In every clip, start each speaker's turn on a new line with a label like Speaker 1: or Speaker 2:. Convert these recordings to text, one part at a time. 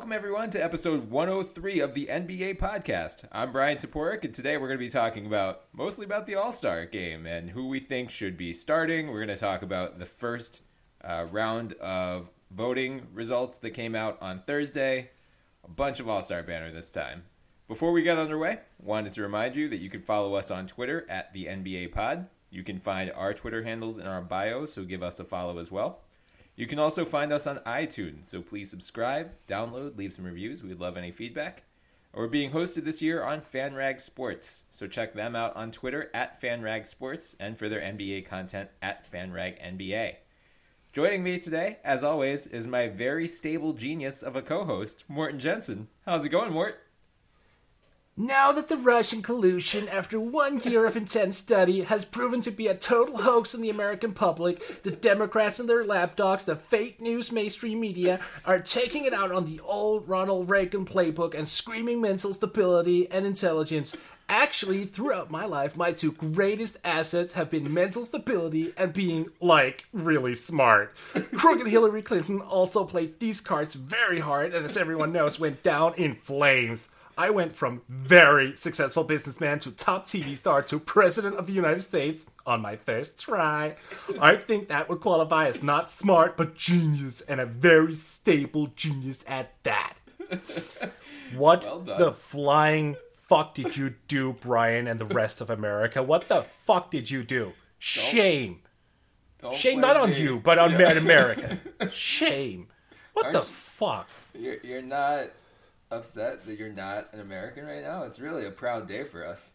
Speaker 1: Welcome, everyone, to episode 103 of the NBA podcast. I'm Brian Toporek, and today we're going to be talking mostly about the All-Star game and who we think should be starting. We're going to talk about the first round of voting results that came out on Thursday. A bunch of All-Star banner this time. Before we get underway, wanted to remind you that you can follow us on Twitter at the NBA Pod. You can find our Twitter handles in our bio, so give us a follow as well. You can also find us on iTunes, so please subscribe, download, leave some reviews. We'd love any feedback. We're being hosted this year on FanRag Sports, so check them out on Twitter at FanRag Sports and for their NBA content at FanRag NBA. Joining me today, as always, is my very stable genius of a co-host, Morten Jensen. How's it going, Mort?
Speaker 2: Now that the Russian collusion, after 1 year of intense study, has proven to be a total hoax in the American public, the Democrats and their lapdogs, the fake news mainstream media, are taking it out on the old Ronald Reagan playbook and screaming mental stability and intelligence. Actually, throughout my life, my two greatest assets have been mental stability and being, really smart. Crooked Hillary Clinton also played these cards very hard and, as everyone knows, went down in flames. I went from very successful businessman to top TV star to president of the United States on my first try. I think that would qualify as not smart, but genius, and a very stable genius at that. What the flying fuck did you do, Brian, and the rest of America? What the fuck did you do? Shame. Shame not on you, but on America. Shame. What the fuck?
Speaker 1: You're not upset that you're not an American right now? It's really a proud day for us.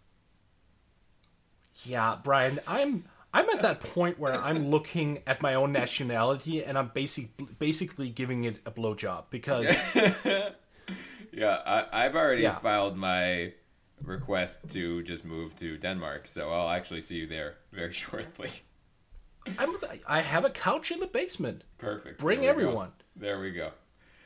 Speaker 2: Yeah, Brian, I'm at that point where I'm looking at my own nationality and I'm basically giving it a blowjob because
Speaker 1: yeah, I've already filed my request to just move to Denmark, so I'll actually see you there very shortly.
Speaker 2: I have a couch in the basement.
Speaker 1: Perfect.
Speaker 2: Bring everyone.
Speaker 1: There we go.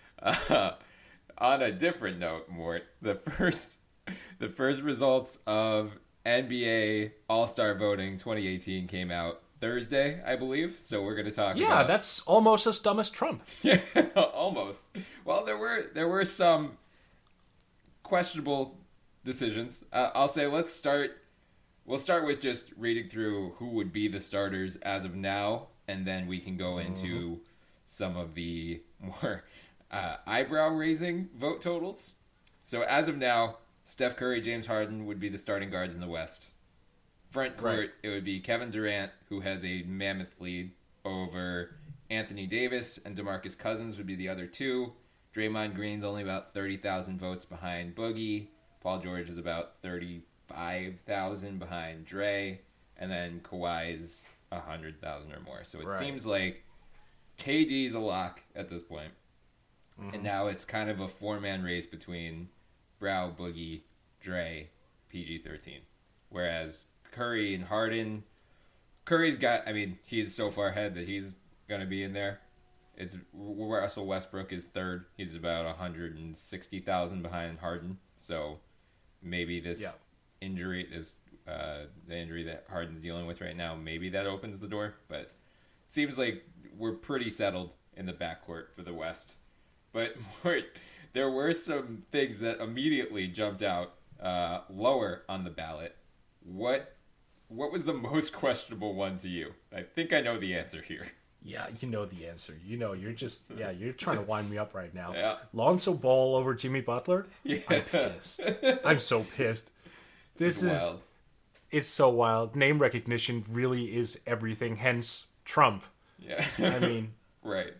Speaker 1: On a different note, Mort, the first results of NBA All-Star Voting 2018 came out Thursday, I believe. So we're going to talk about...
Speaker 2: Yeah, that's almost as dumb as Trump.
Speaker 1: Yeah, almost. Well, there were some questionable decisions. I'll say we'll start with just reading through who would be the starters as of now, and then we can go into some of the more eyebrow-raising vote totals. So as of now, Steph Curry, James Harden would be the starting guards in the West. Front court, It would be Kevin Durant, who has a mammoth lead over Anthony Davis, and DeMarcus Cousins would be the other two. Draymond Green's only about 30,000 votes behind Boogie. Paul George is about 35,000 behind Dre. And then Kawhi's 100,000 or more. So it seems like KD's a lock at this point. Mm-hmm. And now it's kind of a four-man race between Brow, Boogie, Dre, PG-13. Whereas Curry and Harden, he's so far ahead that he's going to be in there. It's Russell Westbrook is third. He's about 160,000 behind Harden. So maybe this injury is the injury that Harden's dealing with right now. Maybe that opens the door. But it seems like we're pretty settled in the backcourt for the West. But there were some things that immediately jumped out lower on the ballot. What was the most questionable one to you? I think I know the answer here.
Speaker 2: Yeah, you know the answer. You're trying to wind me up right now.
Speaker 1: Yeah.
Speaker 2: Lonzo Ball over Jimmy Butler?
Speaker 1: Yeah.
Speaker 2: I'm pissed. I'm so pissed.
Speaker 1: It's wild.
Speaker 2: It's so wild. Name recognition really is everything, hence Trump.
Speaker 1: Yeah.
Speaker 2: I mean.
Speaker 1: Right.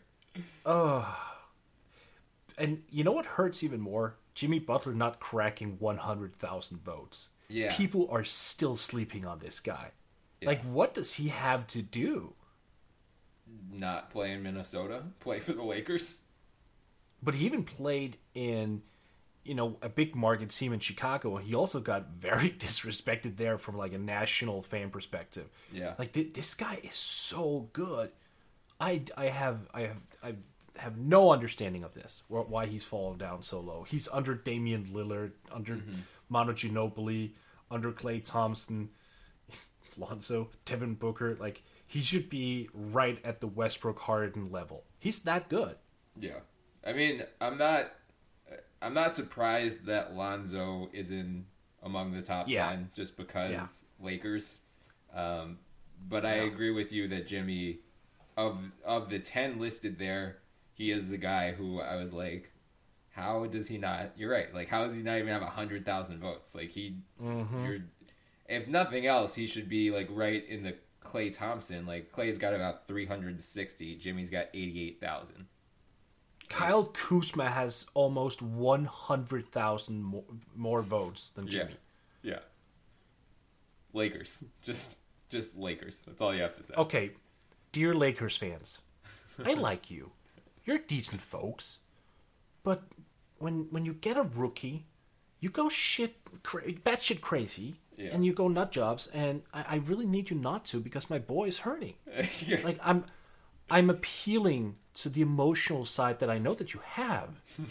Speaker 2: And you know what hurts even more? Jimmy Butler not cracking 100,000 votes.
Speaker 1: Yeah.
Speaker 2: People are still sleeping on this guy.
Speaker 1: Yeah.
Speaker 2: What does he have to do?
Speaker 1: Not play in Minnesota? Play for the Lakers?
Speaker 2: But he even played in, a big market team in Chicago. And he also got very disrespected there from, a national fan perspective.
Speaker 1: Yeah.
Speaker 2: This guy is so good. I have no understanding of this, why he's fallen down so low. He's under Damian Lillard, under Manu Ginobili, under Klay Thompson, Lonzo, Devin Booker. He should be right at the Westbrook Harden level. He's that good.
Speaker 1: Yeah. I mean, I'm not I'm not surprised that Lonzo is in among the top 10 just because Lakers. But I agree with you that Jimmy, of the 10 listed there, he is the guy who I was like, how does he not? You're right. Like, how does he not even have 100,000 votes? Like, if nothing else, he should be like right in the Klay Thompson. Like, Klay's got about 360. Jimmy's got 88,000.
Speaker 2: Kyle Kuzma has almost 100,000 more votes than Jimmy.
Speaker 1: Yeah. Lakers. Just Lakers. That's all you have to say.
Speaker 2: Okay, dear Lakers fans, I like you. You're decent folks. But when you get a rookie, you go batshit crazy, and you go nut jobs, and I really need you not to because my boy is hurting. Like I'm appealing to the emotional side that I know that you have.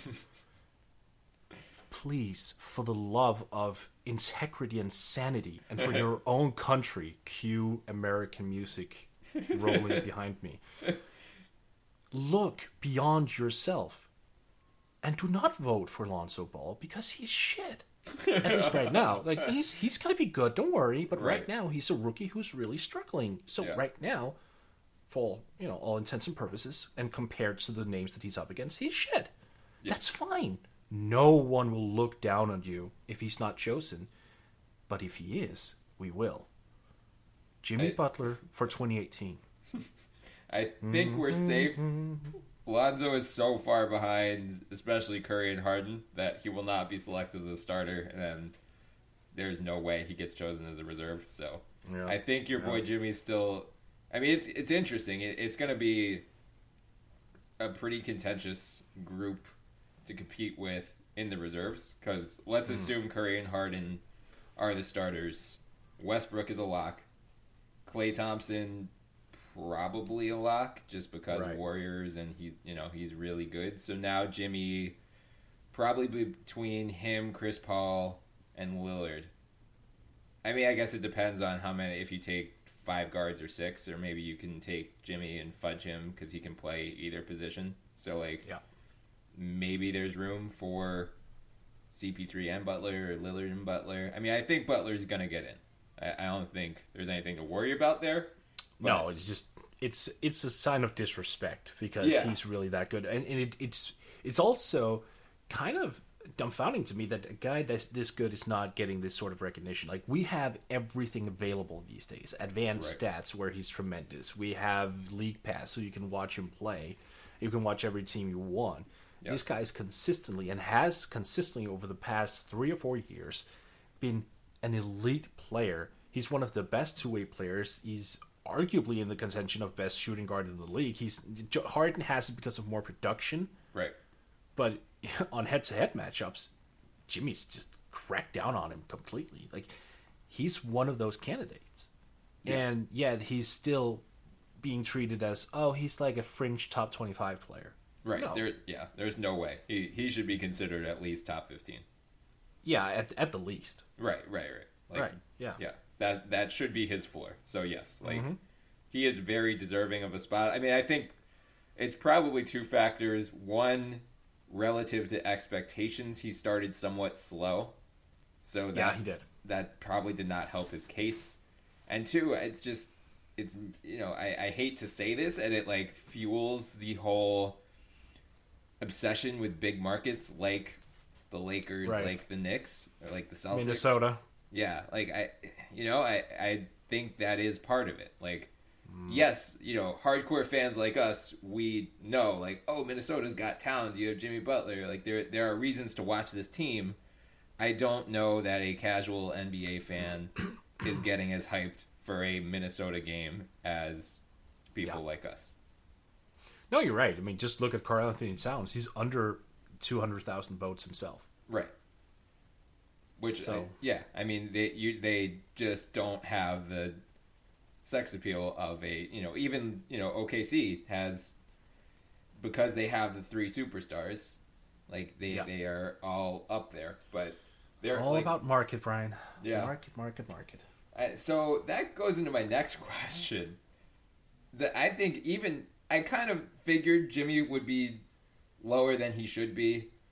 Speaker 2: Please, for the love of integrity and sanity, and for your own country, cue American music rolling behind me. Look beyond yourself. And do not vote for Lonzo Ball because he's shit. At least right now. Like he's gonna be good, don't worry. But right now he's a rookie who's really struggling. So right now, for all intents and purposes, and compared to the names that he's up against, he's shit. Yeah. That's fine. No one will look down on you if he's not chosen. But if he is, we will. Jimmy Butler for 2018.
Speaker 1: I think we're safe. Lonzo is so far behind, especially Curry and Harden, that he will not be selected as a starter, and then there's no way he gets chosen as a reserve. So I think your boy Jimmy's still... I mean, it's interesting. It's going to be a pretty contentious group to compete with in the reserves, because let's assume Curry and Harden are the starters. Westbrook is a lock. Klay Thompson... probably a lock just because Warriors, and he's really good. So now Jimmy, probably between him, Chris Paul, and Lillard. I mean, I guess it depends on how many. If you take 5 guards or 6, or maybe you can take Jimmy and fudge him because he can play either position. So maybe there's room for CP3 and Butler, or Lillard and Butler. I mean, I think Butler's gonna get in. I don't think there's anything to worry about there.
Speaker 2: No, it's just it's a sign of disrespect because he's really that good, and it's also kind of dumbfounding to me that a guy that's this good is not getting this sort of recognition. Like, we have everything available these days, advanced stats where he's tremendous. We have League Pass, so you can watch him play. You can watch every team you want. Yep. This guy's consistently and has consistently over the past 3 or 4 years been an elite player. He's one of the best two-way players. He's arguably in the contention of best shooting guard in the league. Harden has it because of more production,
Speaker 1: right?
Speaker 2: But on head-to-head matchups, Jimmy's just cracked down on him completely. Like, he's one of those candidates, and yet he's still being treated as he's like a fringe top 25 player.
Speaker 1: Right? No. There's no way he should be considered at least top 15.
Speaker 2: Yeah, at the least.
Speaker 1: Right. Like,
Speaker 2: Yeah.
Speaker 1: That should be his floor. So yes, he is very deserving of a spot. I mean, I think it's probably 2 factors. One, relative to expectations, he started somewhat slow. So
Speaker 2: he did.
Speaker 1: That probably did not help his case. And 2, it's I hate to say this, and it like fuels the whole obsession with big markets like the Lakers, like the Knicks, or like the Celtics.
Speaker 2: Minnesota.
Speaker 1: Yeah, like I think that is part of it. Like, yes, hardcore fans like us, we know, like, Minnesota's got talent. You have Jimmy Butler. Like, there are reasons to watch this team. I don't know that a casual NBA fan is getting as hyped for a Minnesota game as people like us.
Speaker 2: No, you're right. I mean, just look at Karl-Anthony Towns. He's under 200,000 votes himself.
Speaker 1: Right. Which, I mean, they just don't have the sex appeal of even OKC has, because they have the 3 superstars, like they are all up there, but they're
Speaker 2: all about market, Brian.
Speaker 1: Yeah,
Speaker 2: market.
Speaker 1: So that goes into my next question. I think I kind of figured Jimmy would be lower than he should be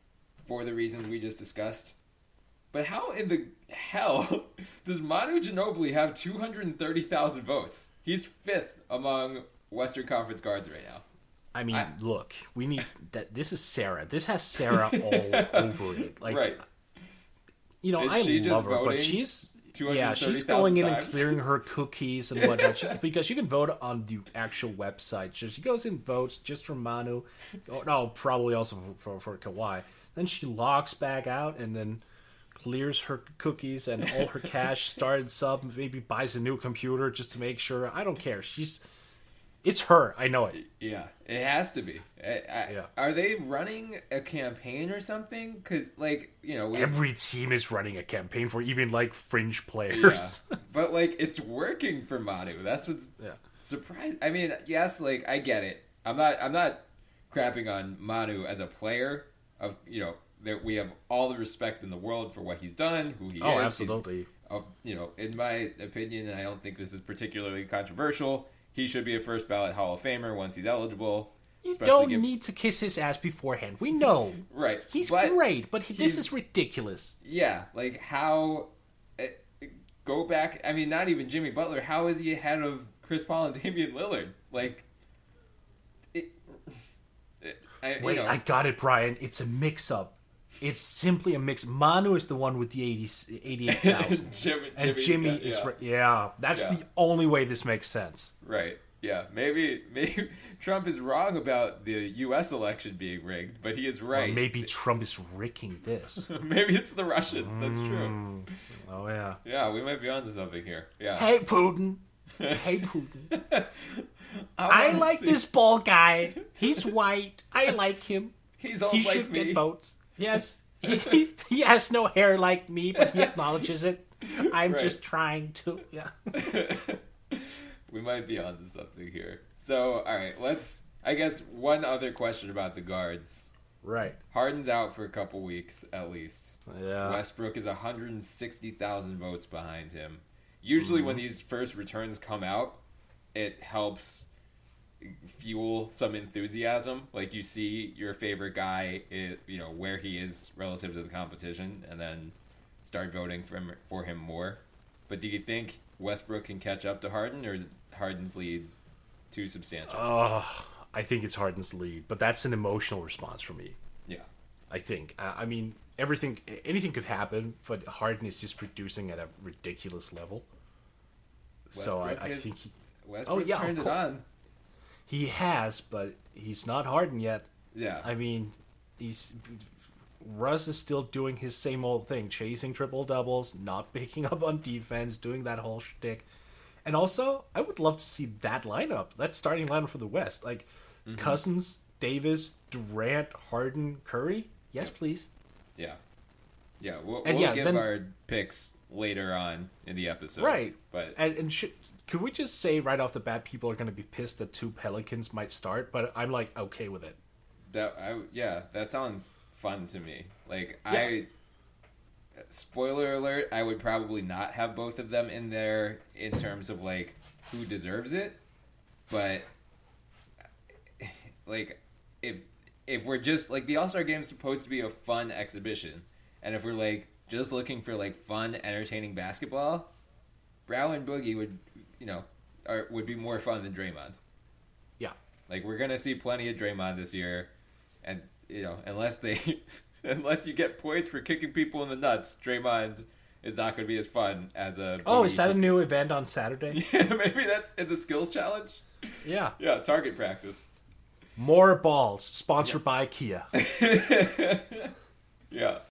Speaker 1: for the reasons we just discussed. But how in the hell does Manu Ginobili have 230,000 votes? He's 5th among Western Conference guards right now.
Speaker 2: I mean, look, we need that. This is Sarah. This has Sarah all over it. Like,
Speaker 1: right.
Speaker 2: You know, I love her, but she's going in and clearing her cookies and whatnot because she can vote on the actual website. So she goes and votes just for Manu. Oh, no, probably also for Kawhi. Then she logs back out and then clears her cookies and all her cash, starts up, maybe buys a new computer just to make sure. I don't care. It's her. I know it.
Speaker 1: Yeah, it has to be. Are they running a campaign or something? Because, like, you know...
Speaker 2: Every team is running a campaign for even, like, fringe players.
Speaker 1: Yeah. But, like, it's working for Manu. That's what's surprising. I mean, yes, like, I get it. I'm not crapping on Manu as a player. Of, you know, that we have all the respect in the world for what he's done, who he is.
Speaker 2: Oh, absolutely.
Speaker 1: You know, in my opinion, and I don't think this is particularly controversial... He should be a first ballot Hall of Famer once he's eligible.
Speaker 2: You don't need to kiss his ass beforehand. We know.
Speaker 1: Right.
Speaker 2: He's great, but this is ridiculous.
Speaker 1: Yeah, like how... Go back... I mean, not even Jimmy Butler. How is he ahead of Chris Paul and Damian Lillard? Like...
Speaker 2: I got it, Brian. It's a mix-up. It's simply a mix. Manu is the one with the 88,000. And Jimmy is... that's the only way this makes sense.
Speaker 1: Right. Yeah. Maybe Trump is wrong about the U.S. election being rigged, but he is right.
Speaker 2: Or maybe Trump is rigging this.
Speaker 1: Maybe it's the Russians. That's true.
Speaker 2: Oh, yeah.
Speaker 1: Yeah, we might be onto something here. Yeah.
Speaker 2: Hey, Putin. Hey, Putin. I like this bald guy. He's white. I like him.
Speaker 1: He
Speaker 2: should get votes. Yes, he has no hair like me, but he acknowledges it. I'm just trying to,
Speaker 1: We might be onto something here. So, all right, I guess one other question about the guards.
Speaker 2: Right.
Speaker 1: Harden's out for a couple weeks, at least.
Speaker 2: Yeah.
Speaker 1: Westbrook is 160,000 votes behind him. Usually when these first returns come out, it helps fuel some enthusiasm. Like, you see your favorite guy, where he is relative to the competition, and then start voting for him more. But do you think Westbrook can catch up to Harden, or is Harden's lead too substantial?
Speaker 2: I think it's Harden's lead, but that's an emotional response for me.
Speaker 1: Yeah.
Speaker 2: I think. I mean, anything could happen, but Harden is just producing at a ridiculous level. So I think he...
Speaker 1: Westbrook turned it on.
Speaker 2: He has, but he's not Harden yet.
Speaker 1: Yeah.
Speaker 2: I mean, Russ is still doing his same old thing, chasing triple-doubles, not picking up on defense, doing that whole shtick. And also, I would love to see that lineup, that starting lineup for the West. Like, Cousins, Davis, Durant, Harden, Curry. Yes, please.
Speaker 1: Yeah. Yeah, we'll give our picks later on in the episode.
Speaker 2: Right.
Speaker 1: But
Speaker 2: could we just say right off the bat people are going to be pissed that 2 Pelicans might start, but I'm, like, okay with it.
Speaker 1: That sounds fun to me. Like, spoiler alert, I would probably not have both of them in there in terms of, like, who deserves it. But, like, if we're just, like, the All-Star Game's supposed to be a fun exhibition. And if we're, like, just looking for, like, fun, entertaining basketball, Brown and Boogie would be more fun than Draymond.
Speaker 2: Yeah.
Speaker 1: Like, we're going to see plenty of Draymond this year. And, unless you get points for kicking people in the nuts, Draymond is not going to be as fun as a...
Speaker 2: Oh, is that a new event on Saturday?
Speaker 1: Yeah, maybe that's in the skills challenge.
Speaker 2: Yeah.
Speaker 1: Yeah, target practice.
Speaker 2: More balls, sponsored by Kia.
Speaker 1: Yeah.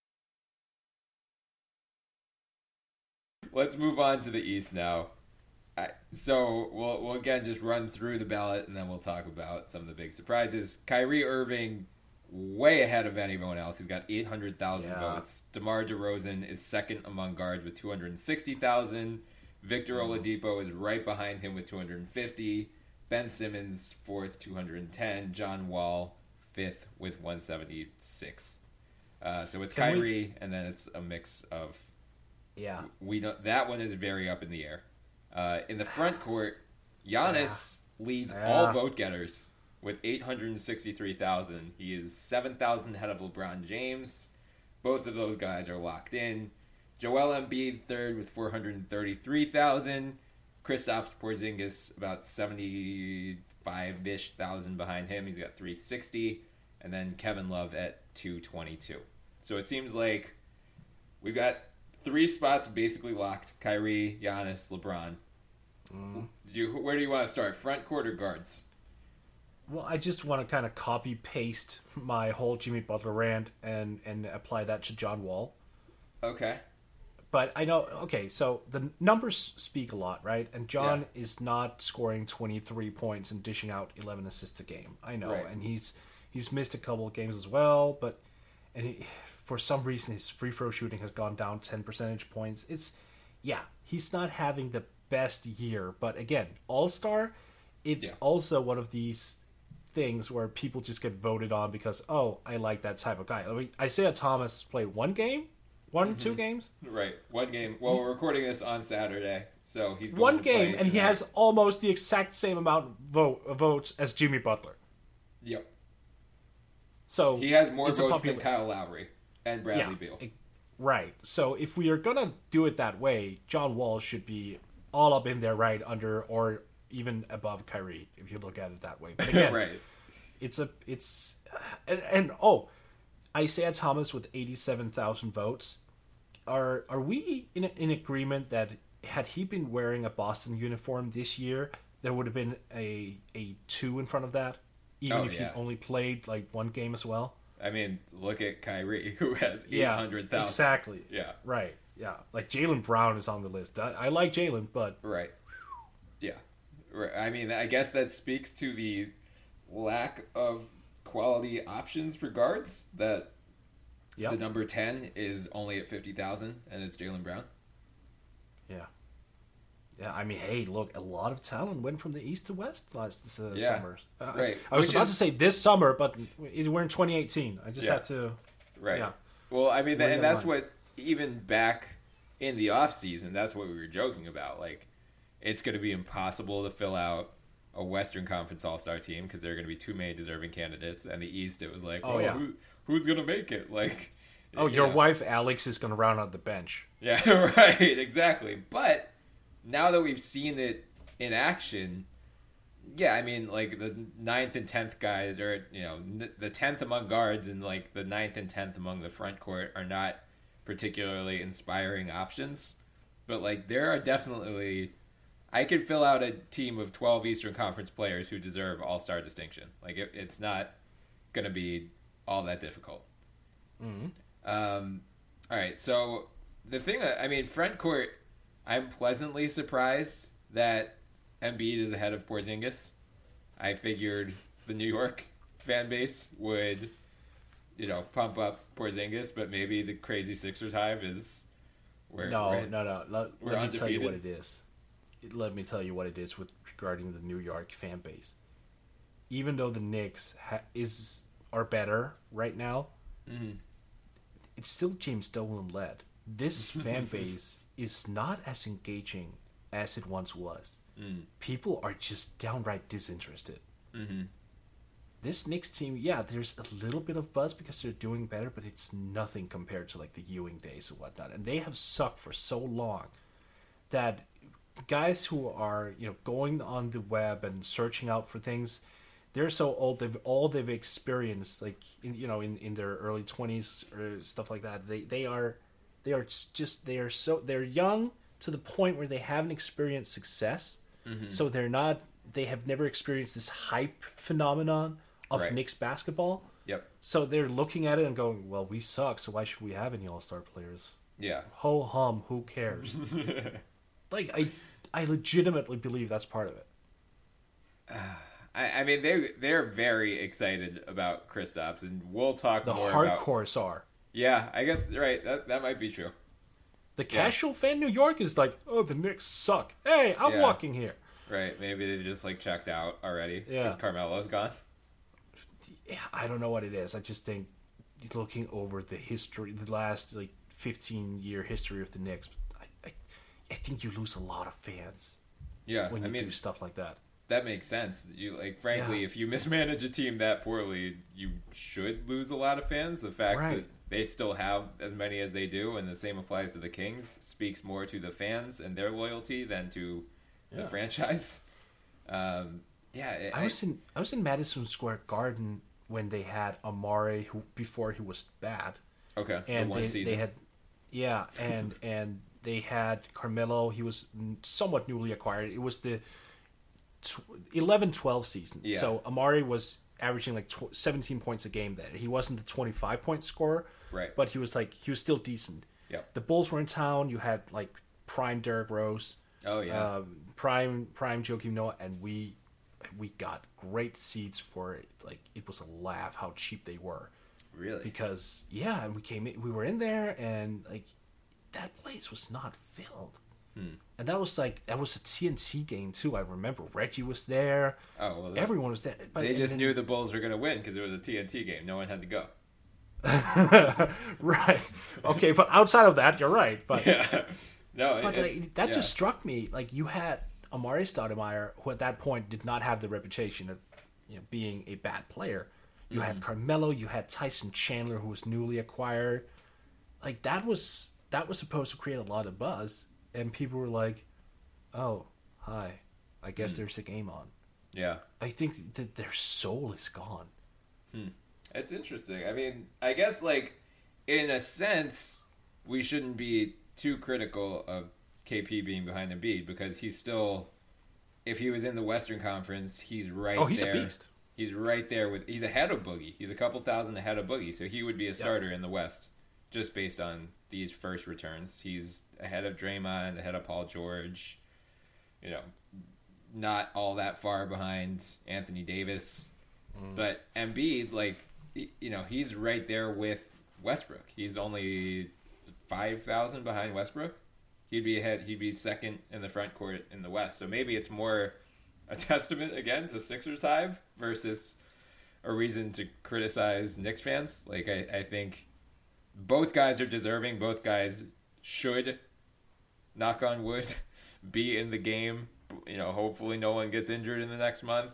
Speaker 1: Let's move on to the East now. So we'll again just run through the ballot, and then we'll talk about some of the big surprises. Kyrie Irving, way ahead of anyone else. He's got 800,000 votes. DeMar DeRozan is second among guards with 260,000. Victor Oladipo is right behind him with 250. Ben Simmons, fourth, 210. John Wall, fifth with 176. So it's Kyrie, and then it's a mix of...
Speaker 2: Yeah.
Speaker 1: We know that one is very up in the air. In the front court, Giannis leads all vote getters with 863,000. He is 7,000 ahead of LeBron James. both of those guys are locked in. Joel Embiid third with 433,000. Kristaps Porzingis about 75-ish thousand behind him. He's got 360, and then Kevin Love at 222. So it seems like we've got 3 spots basically locked: Kyrie, Giannis, LeBron. Where do you want to start? Front court or guards?
Speaker 2: Well, I just want to kind of copy paste my whole Jimmy Butler rant and apply that to John Wall.
Speaker 1: Okay.
Speaker 2: But I know, okay, so the numbers speak a lot, right? And John is not scoring 23 points and dishing out 11 assists a game. I know, right. And he's missed a couple of games as well, but for some reason his free throw shooting has gone down 10 percentage points. He's not having the best year, but again, All-Star, it's also one of these things where people just get voted on because, oh, I like that type of guy. I mean, Isaiah Thomas played 2 games?
Speaker 1: Right, 1 game. Well, we're recording this on Saturday, so he's going
Speaker 2: 1
Speaker 1: to
Speaker 2: game,
Speaker 1: play
Speaker 2: and he has almost the exact same amount of votes as Jimmy Butler.
Speaker 1: Yep.
Speaker 2: So
Speaker 1: he has more votes than Kyle Lowry and Bradley Beal.
Speaker 2: Right. So if we are going to do it that way, John Wall should be all up in there right under or even above Kyrie, if you look at it that way. But again,
Speaker 1: right.
Speaker 2: Isaiah Thomas with 87,000 votes. Are we in agreement that had he been wearing a Boston uniform this year, there would have been a 2 in front of that, even if he'd only played like 1 game as well?
Speaker 1: I mean, look at Kyrie, who has 800,000.
Speaker 2: Exactly.
Speaker 1: Yeah.
Speaker 2: Right. Yeah. Like Jaylen Brown is on the list. I like Jaylen, but
Speaker 1: right. Yeah. Right. I mean, I guess that speaks to the lack of quality options for guards, that the number 10 is only at 50,000 and it's Jaylen Brown.
Speaker 2: Yeah. Yeah, I mean, hey, look, a lot of talent went from the east to west last summer.
Speaker 1: Right.
Speaker 2: I was about to say this summer, but we're in 2018. I just had to...
Speaker 1: Right.
Speaker 2: Yeah.
Speaker 1: Well, I mean, and that's what, even back in the offseason, that's what we were joking about. Like, it's going to be impossible to fill out a Western Conference All-Star team because there are going to be too many deserving candidates. And the East, it was like, who's going to make it? Like,
Speaker 2: your wife Alex is going to round out the bench.
Speaker 1: Yeah, right, exactly. But now that we've seen it in action, I mean, like the 9th and 10th guys are, the 10th among guards and like the 9th and 10th among the front court are not particularly inspiring options. But like there are definitely, I could fill out a team of 12 Eastern Conference players who deserve all-star distinction. Like it's not going to be all that difficult.
Speaker 2: Mm-hmm.
Speaker 1: All right, so the thing, I mean, front court, I'm pleasantly surprised that Embiid is ahead of Porzingis. I figured the New York fan base would, pump up Porzingis, but maybe the crazy Sixers hive is where
Speaker 2: No. Let me tell you what
Speaker 1: undefeated.
Speaker 2: it is. Let me tell you what it is with regarding the New York fan base. Even though the Knicks are better right now, it's still James Dolan led. This fan base is not as engaging as it once was. People are just downright disinterested.
Speaker 1: Mm-hmm.
Speaker 2: This Knicks team, there's a little bit of buzz because they're doing better, but it's nothing compared to like the Ewing days and whatnot. And they have sucked for so long that guys who are going on the web and searching out for things, they're so old. They've experienced like in their early 20s or stuff like that. They're young to the point where they haven't experienced success.
Speaker 1: Mm-hmm.
Speaker 2: So they have never experienced this hype phenomenon of Knicks basketball.
Speaker 1: Yep.
Speaker 2: So they're looking at it and going, well, we suck, so why should we have any all-star players?
Speaker 1: Yeah.
Speaker 2: Ho hum, who cares? Like, I legitimately believe that's part of it.
Speaker 1: I mean, they're very excited about Kristaps, and we'll talk
Speaker 2: the
Speaker 1: more
Speaker 2: hardcores
Speaker 1: about...
Speaker 2: are.
Speaker 1: Yeah, I guess, right, that might be true.
Speaker 2: The casual fan in New York is like, oh, the Knicks suck. Hey, I'm walking here.
Speaker 1: Right, maybe they just like checked out already
Speaker 2: Yeah.
Speaker 1: because Carmelo's gone.
Speaker 2: I don't know what it is. I just think looking over the history, the last like 15-year history of the Knicks, I think you lose a lot of fans.
Speaker 1: Yeah,
Speaker 2: when you do stuff like that.
Speaker 1: that makes sense. You like, frankly, if you mismanage a team that poorly, you should lose a lot of fans. The fact that they still have as many as they do, and the same applies to the Kings, speaks more to the fans and their loyalty than to the franchise.
Speaker 2: I was in Madison Square Garden when they had Amare, who before he was bad.
Speaker 1: Okay,
Speaker 2: and
Speaker 1: the one season.
Speaker 2: They had, and they had Carmelo. He was somewhat newly acquired. It was the 11-12 season.
Speaker 1: Yeah.
Speaker 2: So Amare was averaging like 17 points a game then. He wasn't the 25-point scorer,
Speaker 1: right?
Speaker 2: But he was still decent.
Speaker 1: Yeah.
Speaker 2: The Bulls were in town. You had like prime Derrick Rose.
Speaker 1: Oh yeah.
Speaker 2: Prime Joakim Noah, and we got great seats for it. Like, it was a laugh how cheap they were.
Speaker 1: Really?
Speaker 2: Because and we were in there, and like that place was not filled. And that was a TNT game too. I remember Reggie was there.
Speaker 1: Oh, well,
Speaker 2: everyone was there. But
Speaker 1: they just knew the Bulls were going to win because it was a TNT game. No one had to go.
Speaker 2: Right. Okay, but outside of that, you're right. But
Speaker 1: yeah. No,
Speaker 2: but that just struck me. Like, you had Amare Stoudemire, who at that point did not have the reputation of being a bad player. You had Carmelo. You had Tyson Chandler, who was newly acquired. Like, that was supposed to create a lot of buzz, and people were like, "Oh, hi, I guess there's a game on."
Speaker 1: Yeah,
Speaker 2: I think that their soul is gone.
Speaker 1: It's interesting. I mean, I guess, like, in a sense, we shouldn't be too critical of KP being behind Embiid, because he's still, if he was in the Western Conference, he's right there.
Speaker 2: Oh, he's a beast.
Speaker 1: He's right there he's ahead of Boogie. He's a couple thousand ahead of Boogie, so he would be a starter in the West just based on these first returns. He's ahead of Draymond, ahead of Paul George, not all that far behind Anthony Davis. But Embiid, like, he's right there with Westbrook. He's only 5,000 behind Westbrook. He'd be second in the front court in the West. So maybe it's more a testament, again, to Sixers hype versus a reason to criticize Knicks fans. Like, I think both guys are deserving. Both guys should, knock on wood, be in the game. Hopefully no one gets injured in the next month.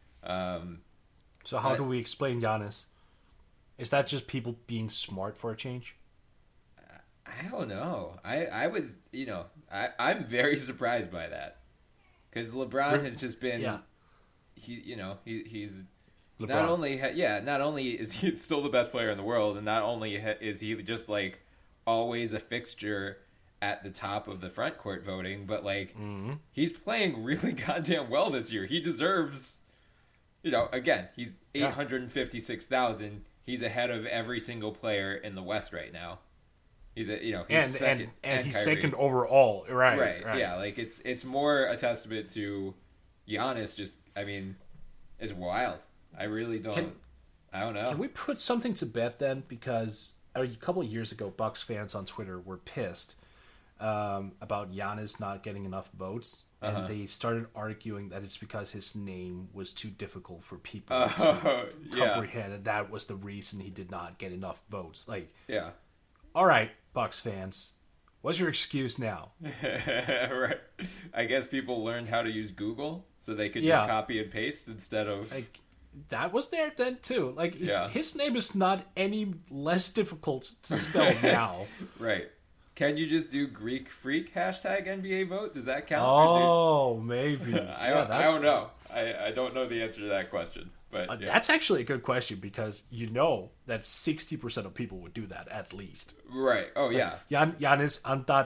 Speaker 2: So how do we explain Giannis? Is that just people being smart for a change?
Speaker 1: I don't know. I was, I'm very surprised by that. Because LeBron has just been, he's
Speaker 2: LeBron.
Speaker 1: not only is he still the best player in the world, and not only is he just, like, always a fixture at the top of the front court voting, but, like, he's playing really goddamn well this year. He deserves, again, he's 856,000. He's ahead of every single player in the West right now. He's second,
Speaker 2: and he's second overall, right?
Speaker 1: Yeah, like, it's more a testament to Giannis. Just, I mean, it's wild. I really don't. I don't know.
Speaker 2: Can we put something to bed then? Because a couple of years ago, Bucks fans on Twitter were pissed about Giannis not getting enough votes, and they started arguing that it's because his name was too difficult for people to comprehend, and that was the reason he did not get enough votes. Like, all right, Bucks fans, what's your excuse now?
Speaker 1: Right. I guess people learned how to use Google, so they could just copy and paste instead of...
Speaker 2: Like, that was there then, too. Like, his name is not any less difficult to spell now.
Speaker 1: Right. Can you just do Greek Freak hashtag NBA vote? Does that count?
Speaker 2: Oh, maybe.
Speaker 1: I don't know. I don't know the answer to that question. But
Speaker 2: that's actually a good question, because that 60% of people would do that at least.
Speaker 1: Right. Oh, yeah.
Speaker 2: Giannis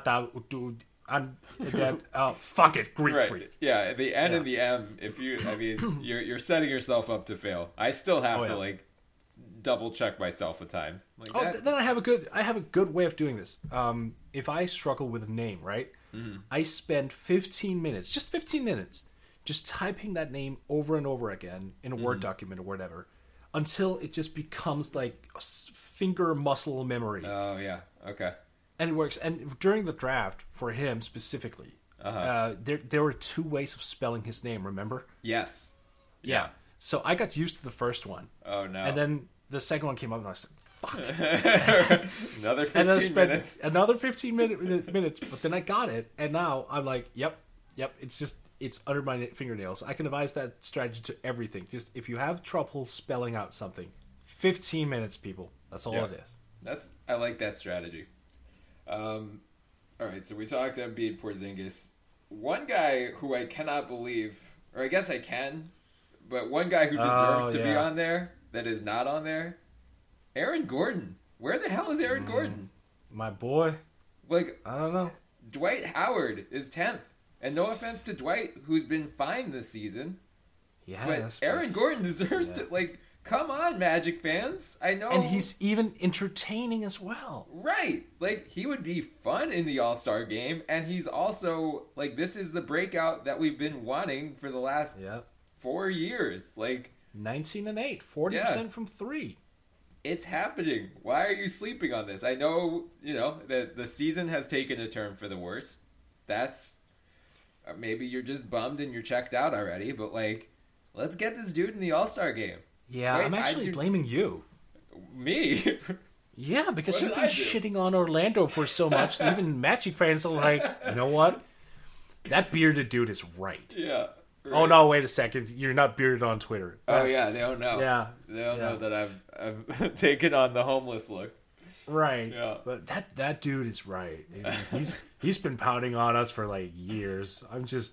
Speaker 2: fuck it, Greek freak.
Speaker 1: Yeah, the N and the M. If you're setting yourself up to fail. I still have to like double check myself at times. Like
Speaker 2: then I have a good way of doing this. If I struggle with a name, right, I spend 15 minutes, just 15 minutes. Just typing that name over and over again in a Word document or whatever, until it just becomes like finger muscle memory.
Speaker 1: Oh, yeah. Okay.
Speaker 2: And it works. And during the draft, for him specifically, there were two ways of spelling his name, remember?
Speaker 1: Yes.
Speaker 2: Yeah. So I got used to the first one.
Speaker 1: Oh, no.
Speaker 2: And then the second one came up, and I was like, fuck.
Speaker 1: Another 15 minutes.
Speaker 2: Another 15 minutes, but then I got it, and now I'm like, yep, it's under my fingernails. I can advise that strategy to everything. Just if you have trouble spelling out something, 15 minutes, people. That's all it is.
Speaker 1: I like that strategy. All right, so we talked Embiid, Porzingis. One guy who I cannot believe, or I guess I can, but one guy who deserves to be on there that is not on there, Aaron Gordon. Where the hell is Aaron Gordon?
Speaker 2: My boy.
Speaker 1: Like,
Speaker 2: I don't know.
Speaker 1: Dwight Howard is 10th. And no offense to Dwight, who's been fine this season.
Speaker 2: Yes.
Speaker 1: But Aaron Gordon deserves to, like, come on, Magic fans. I know.
Speaker 2: And he's even entertaining as well.
Speaker 1: Right. Like, he would be fun in the All-Star game. And he's also, like, this is the breakout that we've been wanting for the last 4 years. Like,
Speaker 2: 19-8, 40% from 3.
Speaker 1: It's happening. Why are you sleeping on this? I know, the season has taken a turn for the worst. That's... maybe you're just bummed and you're checked out already, but, like, let's get this dude in the All-Star game.
Speaker 2: Yeah, I'm actually blaming you.
Speaker 1: Me?
Speaker 2: Yeah, because you've been shitting on Orlando for so much that even Magic fans are like, you know what? That bearded dude is right.
Speaker 1: Yeah. Right.
Speaker 2: Oh, no, wait a second. You're not bearded on Twitter.
Speaker 1: Oh, yeah, they don't know.
Speaker 2: Yeah.
Speaker 1: They don't know that I've taken on the homeless look.
Speaker 2: Right.
Speaker 1: Yeah.
Speaker 2: But that dude is right. He's been pounding on us for like years.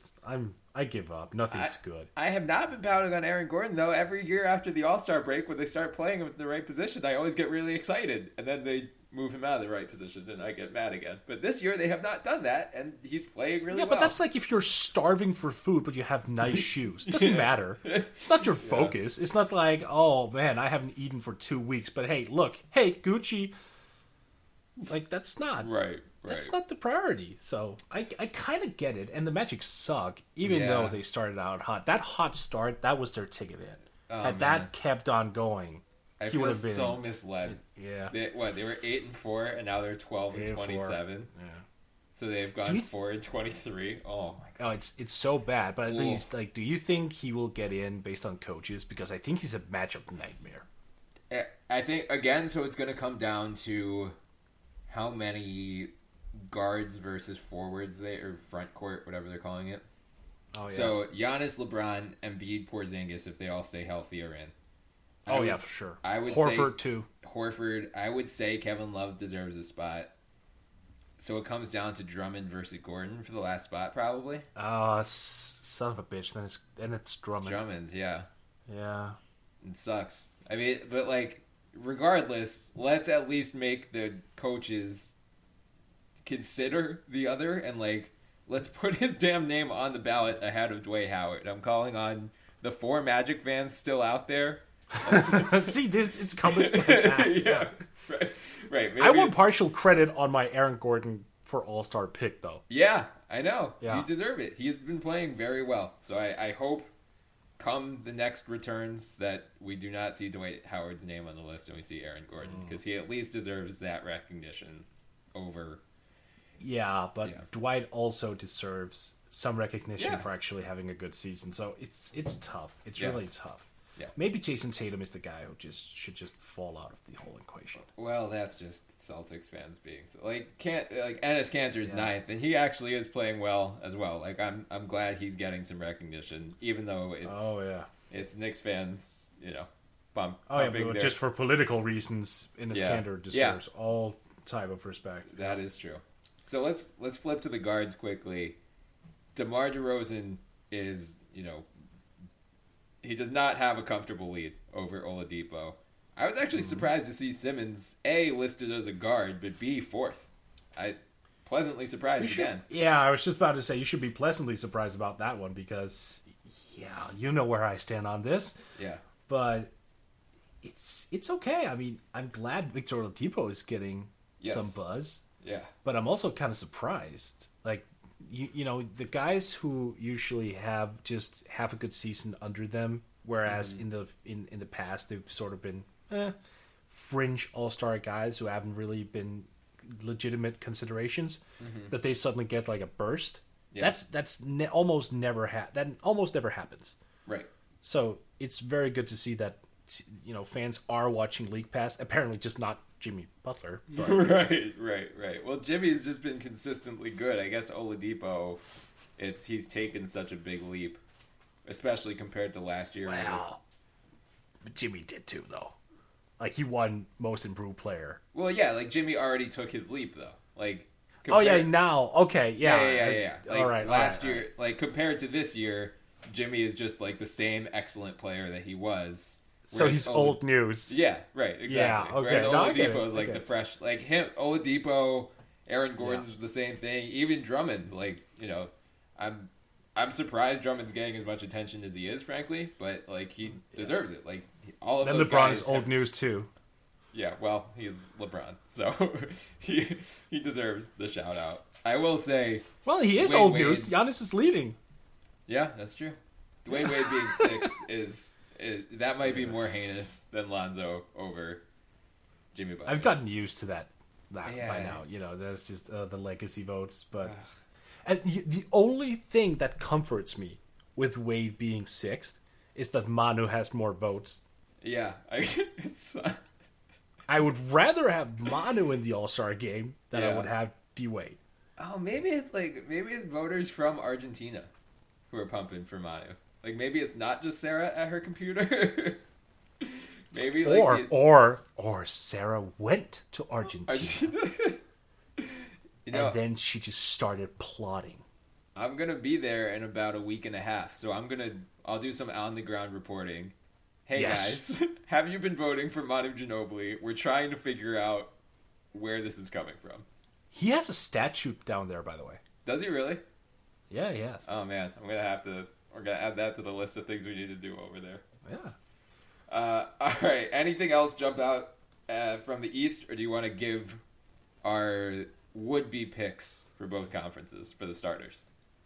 Speaker 2: I give up. Nothing's good.
Speaker 1: I have not been pounding on Aaron Gordon though. Every year after the All-Star break when they start playing him in the right position, I always get really excited. And then they move him out of the right position and I get mad again. But this year they have not done that and he's playing really well.
Speaker 2: Yeah, but that's like if you're starving for food but you have nice shoes. It doesn't matter. It's not your focus. It's not like, oh man, I haven't eaten for 2 weeks, but hey, look, hey, Gucci. Like, that's not That's not the priority. So I kind of get it. And the Magic suck, even though they started out hot. That hot start, that was their ticket in. Had that kept on going,
Speaker 1: I
Speaker 2: he
Speaker 1: feel
Speaker 2: would have been
Speaker 1: so misled.
Speaker 2: Yeah.
Speaker 1: They were 8-4, and now they're 12-27.
Speaker 2: Yeah.
Speaker 1: So they've gone 4-23. Oh my god.
Speaker 2: Oh, it's so bad. But at least, like, do you think he will get in based on coaches? Because I think he's a matchup nightmare.
Speaker 1: I think again. So it's going to come down to how many guards versus forwards or front court, whatever they're calling it.
Speaker 2: Oh yeah.
Speaker 1: So Giannis, LeBron, Embiid, Porzingis, if they all stay healthy, are in.
Speaker 2: Yeah, for sure.
Speaker 1: I would
Speaker 2: Horford
Speaker 1: say,
Speaker 2: too.
Speaker 1: Horford. I would say Kevin Love deserves a spot. So it comes down to Drummond versus Gordon for the last spot, probably.
Speaker 2: Oh, son of a bitch! Then it's Drummond.
Speaker 1: It's Drummond's, yeah.
Speaker 2: Yeah.
Speaker 1: It sucks. I mean, but like, regardless, let's at least make the coaches consider the other and like, let's put his damn name on the ballot ahead of Dwight Howard. I'm calling on the 4 Magic fans still out there.
Speaker 2: See, it's coming like that.
Speaker 1: Yeah, right. Maybe
Speaker 2: I want partial credit on my Aaron Gordon for All-Star pick, though.
Speaker 1: Yeah, I know.
Speaker 2: Yeah.
Speaker 1: You deserve it. He has been playing very well. So I hope come the next returns that we do not see Dwight Howard's name on the list and we see Aaron Gordon because he at least deserves that recognition over.
Speaker 2: Yeah, but Dwight also deserves some recognition for actually having a good season. So it's tough. It's really tough.
Speaker 1: Yeah.
Speaker 2: Maybe Jason Tatum is the guy who should just fall out of the whole equation.
Speaker 1: Well, that's just Celtics fans being like Enes Kanter's 9th, and he actually is playing well as well. Like I'm glad he's getting some recognition, even though it's Knicks fans, pumping
Speaker 2: but just for political reasons, Enes Kanter deserves all type of respect.
Speaker 1: That is true. So let's flip to the guards quickly. DeMar DeRozan is he does not have a comfortable lead over Oladipo. I was actually surprised to see Simmons A listed as a guard, but B 4th. I pleasantly surprised again.
Speaker 2: Yeah, I was just about to say you should be pleasantly surprised about that one because you know where I stand on this.
Speaker 1: Yeah,
Speaker 2: but it's okay. I mean, I'm glad Victor Oladipo is getting some buzz.
Speaker 1: Yeah,
Speaker 2: but I'm also kind of surprised. Like the guys who usually have a good season under them, whereas in the past they've sort of been fringe all-star guys who haven't really been legitimate considerations, that they suddenly get like a burst. Yeah. Almost never happens.
Speaker 1: Right.
Speaker 2: So it's very good to see that fans are watching League Pass. Apparently, just not Jimmy Butler. But...
Speaker 1: Right. Well, Jimmy's just been consistently good. I guess Oladipo he's taken such a big leap, especially compared to last year.
Speaker 2: Wow. Jimmy did too, though. Like, he won most improved player.
Speaker 1: Well, yeah, like Jimmy already took his leap though. Like,
Speaker 2: now. Okay,
Speaker 1: yeah. Like,
Speaker 2: all right.
Speaker 1: Last year, like compared to this year, Jimmy is just like the same excellent player that he was.
Speaker 2: So he's old news.
Speaker 1: Yeah, right, exactly.
Speaker 2: Yeah, okay.
Speaker 1: Whereas Oladipo is like the fresh, like him, Oladipo, Aaron Gordon's the same thing. Even Drummond, like, you know, I'm surprised Drummond's getting as much attention as he is, frankly, but like he deserves it. Like all of
Speaker 2: then
Speaker 1: those
Speaker 2: LeBron
Speaker 1: guys
Speaker 2: is old news too.
Speaker 1: Yeah, well, he's LeBron, so he deserves the shout out. I will say,
Speaker 2: well, he is old news. Giannis is leading.
Speaker 1: Yeah, that's true. Dwayne Wade being sixth is that might be more heinous than Lonzo over Jimmy Butler.
Speaker 2: I've gotten used to that by now. You know, that's just the legacy votes. But and the only thing that comforts me with Wade being sixth is that Manu has more votes.
Speaker 1: Yeah,
Speaker 2: I would rather have Manu in the All-Star game than I would have D-Wade.
Speaker 1: Oh, maybe it's voters from Argentina who are pumping for Manu. Like maybe it's not just Sarah at her computer. Maybe like
Speaker 2: or Sarah went to Argentina. You know, and then she just started plotting.
Speaker 1: I'm gonna be there in about a week and a half, so I'll do some on the ground reporting. Hey guys, have you been voting for Manu Ginobili? We're trying to figure out where this is coming from.
Speaker 2: He has a statue down there, by the way.
Speaker 1: Does he really?
Speaker 2: Yeah, he has.
Speaker 1: Oh man, we're gonna add that to the list of things we need to do over there.
Speaker 2: Yeah.
Speaker 1: All right. Anything else jump out from the East, or do you want to give our would-be picks for both conferences for the starters?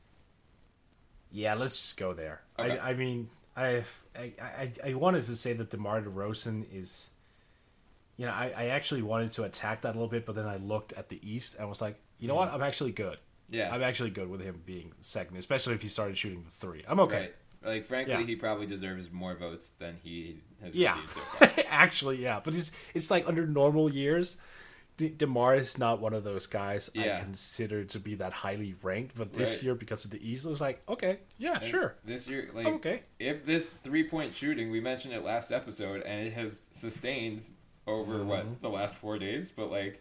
Speaker 2: Yeah, let's just go there.
Speaker 1: Okay.
Speaker 2: I mean, I wanted to say that DeMar DeRozan is, you know, I actually wanted to attack that a little bit, but then I looked at the East and was like, you know what? I'm actually good.
Speaker 1: Yeah.
Speaker 2: I'm actually good with him being second, especially if he started shooting the three. I'm okay.
Speaker 1: Right. Like, frankly, he probably deserves more votes than he has received so far.
Speaker 2: Actually, yeah. But it's like under normal years, DeMar is not one of those guys I consider to be that highly ranked. But this year, because of the East, it was like, okay, yeah, sure.
Speaker 1: This year, like,
Speaker 2: okay.
Speaker 1: If this 3-point shooting, we mentioned it last episode, and it has sustained over, the last 4 days, but, like...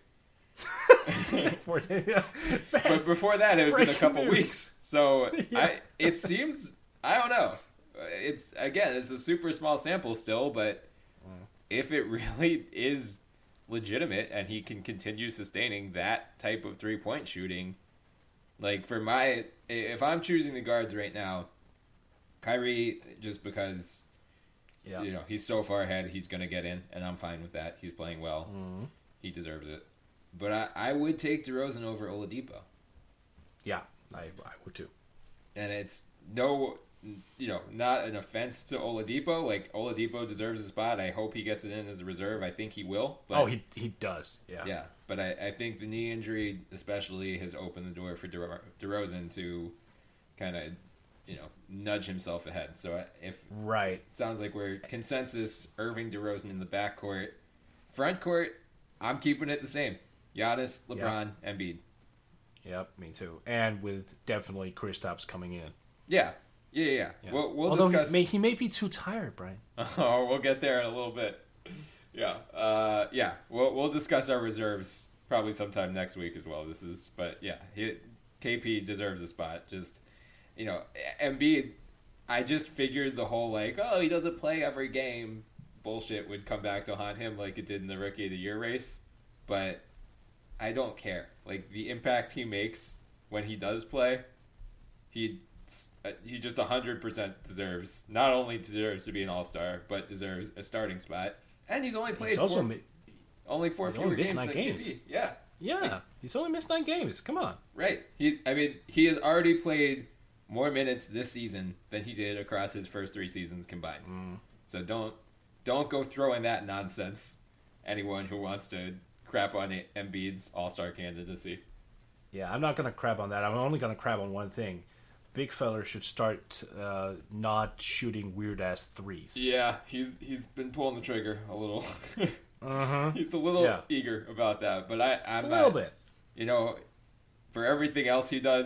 Speaker 2: 4 days, yeah.
Speaker 1: But before that, it had been a couple weeks. So, it seems... I don't know. It's a super small sample still, but if it really is legitimate and he can continue sustaining that type of 3-point shooting, like if I'm choosing the guards right now, Kyrie, just because you know he's so far ahead, he's gonna get in, and I'm fine with that. He's playing well, he deserves it. But I would take DeRozan over Oladipo.
Speaker 2: Yeah, I would too.
Speaker 1: And it's not an offense to Oladipo. Like, Oladipo deserves a spot. I hope he gets it in as a reserve. I think he will. But,
Speaker 2: he does. Yeah.
Speaker 1: Yeah, but I think the knee injury especially has opened the door for DeRozan to kind of, nudge himself ahead. So if it sounds like we're consensus, Irving, DeRozan in the backcourt. Front court, I'm keeping it the same. Giannis, LeBron, Embiid.
Speaker 2: Yep, me too. And with definitely Kristaps coming in.
Speaker 1: Yeah. We'll discuss.
Speaker 2: He may be too tired, Brian.
Speaker 1: Oh, we'll get there in a little bit. Yeah. We'll discuss our reserves probably sometime next week as well. KP deserves a spot. Just, Embiid, I just figured the whole he doesn't play every game bullshit would come back to haunt him like it did in the Rookie of the Year race. But I don't care. Like, the impact he makes when he does play, he just 100% deserves, not only deserves to be an all-star, but deserves a starting spot. And he's only played only four fewer games than KP.
Speaker 2: Yeah. He's only missed 9 games. Come on.
Speaker 1: Right. He has already played more minutes this season than he did across his first 3 seasons combined. So don't go throwing that nonsense, anyone who wants to crap on Embiid's all-star candidacy.
Speaker 2: Yeah, I'm not going to crap on that. I'm only going to crap on one thing. Big fella should start not shooting weird-ass threes.
Speaker 1: Yeah, he's been pulling the trigger a little. He's a little eager about that, but I'm
Speaker 2: a little bit.
Speaker 1: For everything else he does,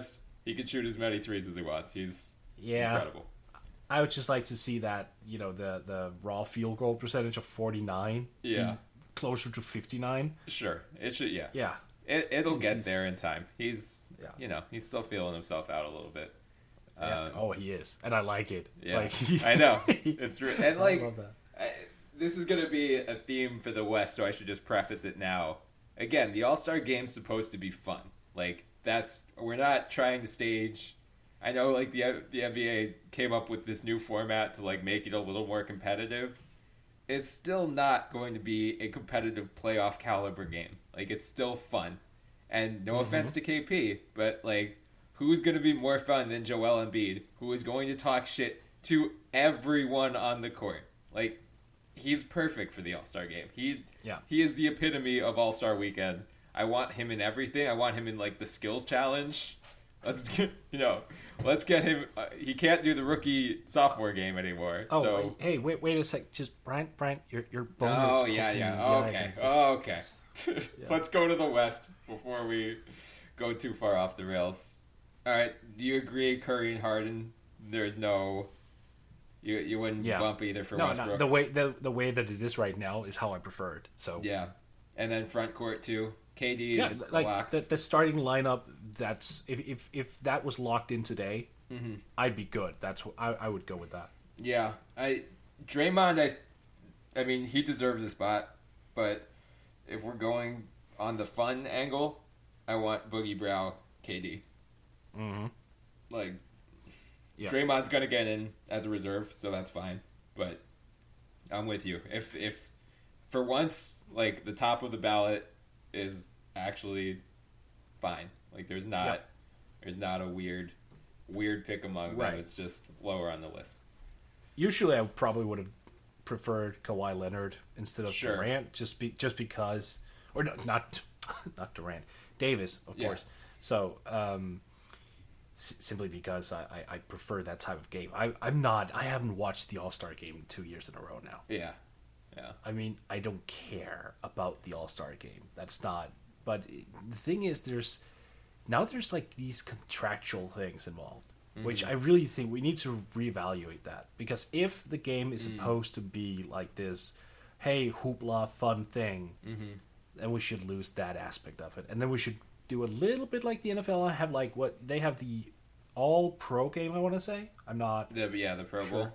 Speaker 1: He can shoot as many threes as he wants. He's
Speaker 2: Yeah.
Speaker 1: incredible.
Speaker 2: I would just like to see that, the raw field goal percentage of 49
Speaker 1: Yeah.
Speaker 2: be closer to 59.
Speaker 1: Sure. It should, yeah.
Speaker 2: Yeah.
Speaker 1: It'll get there in time. He's,
Speaker 2: Yeah.
Speaker 1: he's still feeling himself out a little bit.
Speaker 2: Yeah. He is. And I like it.
Speaker 1: Yeah.
Speaker 2: Like,
Speaker 1: I know. It's true. And,
Speaker 2: I love that.
Speaker 1: this is going to be a theme for the West, so I should just preface it now. Again, the All-Star Game's supposed to be fun. Like, we're not trying to stage... I know, like, the NBA came up with this new format to, like, make it a little more competitive. It's still not going to be a competitive playoff caliber game. Like, it's still fun. And no offense to KP, but, like, who's going to be more fun than Joel Embiid, who is going to talk shit to everyone on the court? Like, he's perfect for the All-Star Game. He is the epitome of All-Star Weekend. I want him in everything. I want him in, like, the skills challenge. Let's get him. He can't do the rookie sophomore game anymore.
Speaker 2: Oh,
Speaker 1: so.
Speaker 2: hey, wait a sec. Just Brian, your boner.
Speaker 1: Oh,
Speaker 2: is
Speaker 1: yeah.
Speaker 2: poking
Speaker 1: Okay.
Speaker 2: Yeah.
Speaker 1: Let's go to the West before we go too far off the rails. All right. Do you agree, Curry and Harden? There's no. You wouldn't bump either for Westbrook.
Speaker 2: No, the way that it is right now is how I prefer it. So
Speaker 1: yeah, and then front court too. KD is
Speaker 2: like
Speaker 1: locked.
Speaker 2: the starting lineup. That's if that was locked in today, I'd be good. That's what I would go with that.
Speaker 1: Yeah, Draymond. I mean, he deserves a spot, but if we're going on the fun angle, I want Boogie Brown, KD. Like, Draymond's gonna get in as a reserve, so that's fine. But I'm with you. If for once, like, the top of the ballot is actually fine. Like, there's not a weird pick among them. It's just lower on the list.
Speaker 2: Usually, I probably would have preferred Kawhi Leonard instead of Durant, just because, or no, not Durant, Davis, of course. So, simply because I prefer that type of game. I haven't watched the All-Star Game 2 years in a row now.
Speaker 1: Yeah.
Speaker 2: I mean, I don't care about the All-Star Game. That's not. But the thing is, there's like these contractual things involved, which I really think we need to reevaluate that. Because if the game is supposed to be like this, hey, hoopla, fun thing, then we should lose that aspect of it. And then we should do a little bit like the NFL. Have like what they have, the All-Pro game, I want to say. I'm not.
Speaker 1: The Pro Bowl.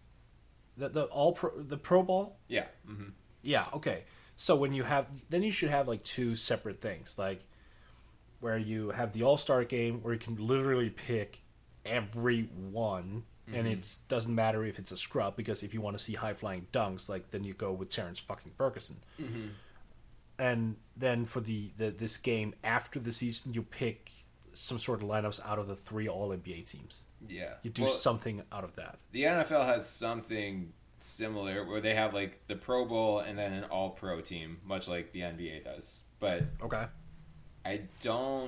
Speaker 2: The Pro Bowl?
Speaker 1: Yeah.
Speaker 2: Yeah, okay. So when you have, then you should have like two separate things, like where you have the All-Star Game where you can literally pick everyone, and it doesn't matter if it's a scrub, because if you want to see high-flying dunks, like, then you go with Terrence fucking Ferguson. And then for this game after the season, you pick some sort of lineups out of the 3 All-NBA teams.
Speaker 1: Yeah.
Speaker 2: You do something out of that.
Speaker 1: The NFL has something similar where they have, like, the Pro Bowl and then an All-Pro team, much like the NBA does. But
Speaker 2: okay,
Speaker 1: I don't.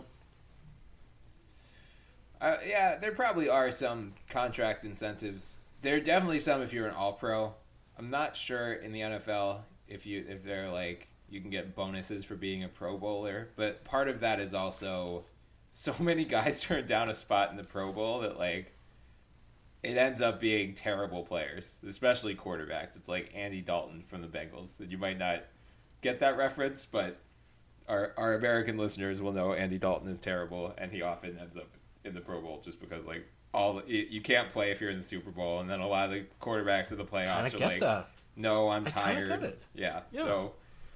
Speaker 1: There probably are some contract incentives. There are definitely some if you're an All-Pro. I'm not sure in the NFL if they're like you can get bonuses for being a Pro Bowler, but part of that is also so many guys turn down a spot in the Pro Bowl that, like, it ends up being terrible players, especially quarterbacks. It's like Andy Dalton from the Bengals. And you might not get that reference, but our American listeners will know Andy Dalton is terrible, and he often ends up in the Pro Bowl just because, like, you can't play if you're in the Super Bowl, and then a lot of the quarterbacks of the playoffs are like,
Speaker 2: that.
Speaker 1: No, I'm tired.
Speaker 2: Get it.
Speaker 1: Yeah.
Speaker 2: Yeah.
Speaker 1: So,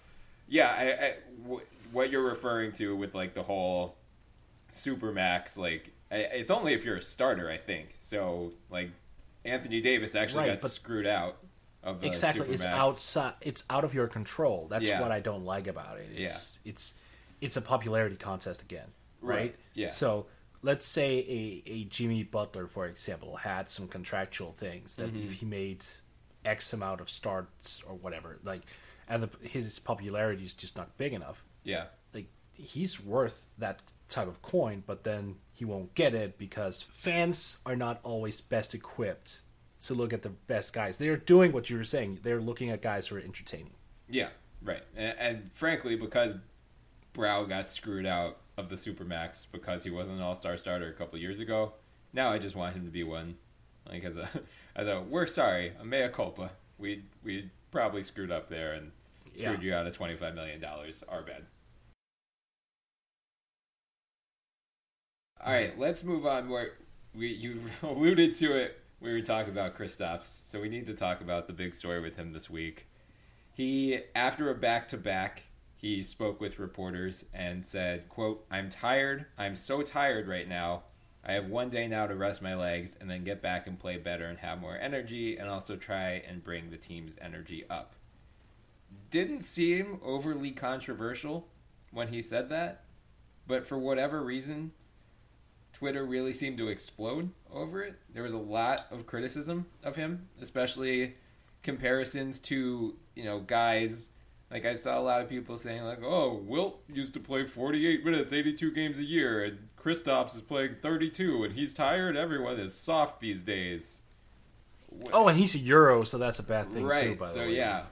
Speaker 1: what you're referring to with, like, the whole Supermax, like, it's only if you're a starter, I think. So, like, Anthony Davis actually got screwed out of the
Speaker 2: exactly.
Speaker 1: Supermax.
Speaker 2: It's outside. It's out of your control. That's what I don't like about it. It's a popularity contest again, right?
Speaker 1: Yeah.
Speaker 2: So let's say a Jimmy Butler, for example, had some contractual things that if he made X amount of starts or whatever, like, and his popularity is just not big enough.
Speaker 1: Yeah.
Speaker 2: Like, he's worth that type of coin, but then he won't get it because fans are not always best equipped to look at the best guys. They're doing what you were saying. They're looking at guys who are entertaining.
Speaker 1: Yeah, right. And frankly, because Brow got screwed out of the Supermax because he wasn't an all-star starter a couple years ago. Now I just want him to be one. Like as a we're sorry, a mea culpa. We probably screwed up there and screwed you out of $25 million. Our bad. All right, let's move on. Where you alluded to it. We were talking about Kristaps, so we need to talk about the big story with him this week. He, after a back-to-back, he spoke with reporters and said, quote, "I'm tired. I'm so tired right now. I have one day now to rest my legs and then get back and play better and have more energy and also try and bring the team's energy up." Didn't seem overly controversial when he said that, but for whatever reason, Twitter really seemed to explode over it. There was a lot of criticism of him, especially comparisons to, guys. Like, I saw a lot of people saying, like, oh, Wilt used to play 48 minutes, 82 games a year, and Kristaps is playing 32, and he's tired. Everyone is soft these days.
Speaker 2: Oh, and he's a Euro, so that's a bad thing,
Speaker 1: right.
Speaker 2: too, by the
Speaker 1: so,
Speaker 2: way.
Speaker 1: Yeah,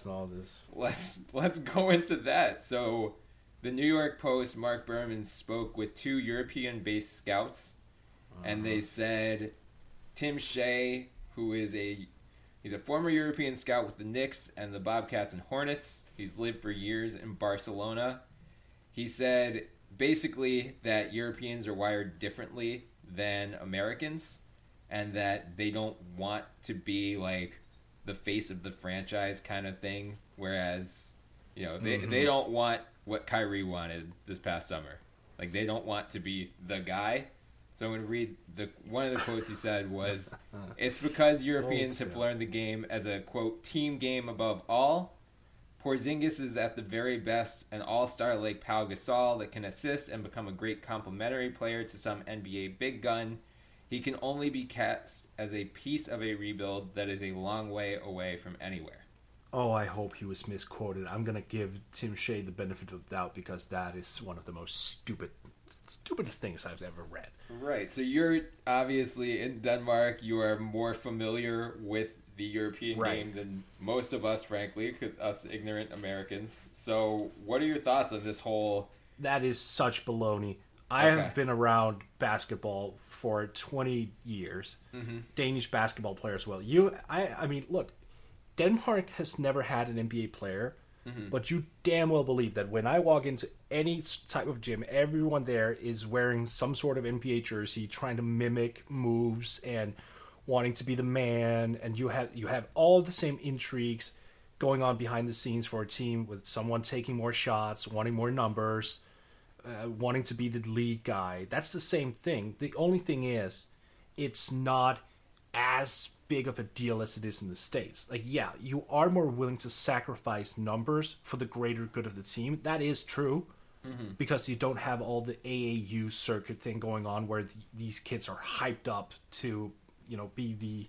Speaker 1: let's go into that. So, the New York Post, Mark Berman, spoke with 2 European-based scouts, and they said Tim Shea, who is he's a former European scout with the Knicks and the Bobcats and Hornets. He's lived for years in Barcelona. He said basically that Europeans are wired differently than Americans and that they don't want to be like the face of the franchise kind of thing, whereas they don't want what Kyrie wanted this past summer. Like, they don't want to be the guy. So I'm going to read one of the quotes he said was, "It's because Europeans have learned the game as a, quote, team game above all. Porzingis is at the very best an all-star like Pau Gasol that can assist and become a great complementary player to some NBA big gun. He can only be cast as a piece of a rebuild that is a long way away from anywhere."
Speaker 2: Oh, I hope he was misquoted. I'm going to give Tim Shea the benefit of the doubt because that is one of the most stupidest things I've ever read.
Speaker 1: Right. So you're obviously in Denmark. You are more familiar with the European game than most of us, frankly, us ignorant Americans. So what are your thoughts on this whole...
Speaker 2: That is such baloney. I have been around basketball for 20 years. Mm-hmm. Danish basketball player as well. I mean, look, Denmark has never had an NBA player, but you damn well believe that when I walk into any type of gym, everyone there is wearing some sort of NBA jersey, trying to mimic moves and wanting to be the man, and you have all of the same intrigues going on behind the scenes for a team, with someone taking more shots, wanting more numbers, wanting to be the lead guy. That's the same thing. The only thing is, it's not as big of a deal as it is in the States. Like, yeah, you are more willing to sacrifice numbers for the greater good of the team. That is true, because you don't have all the AAU circuit thing going on where these kids are hyped up to, be the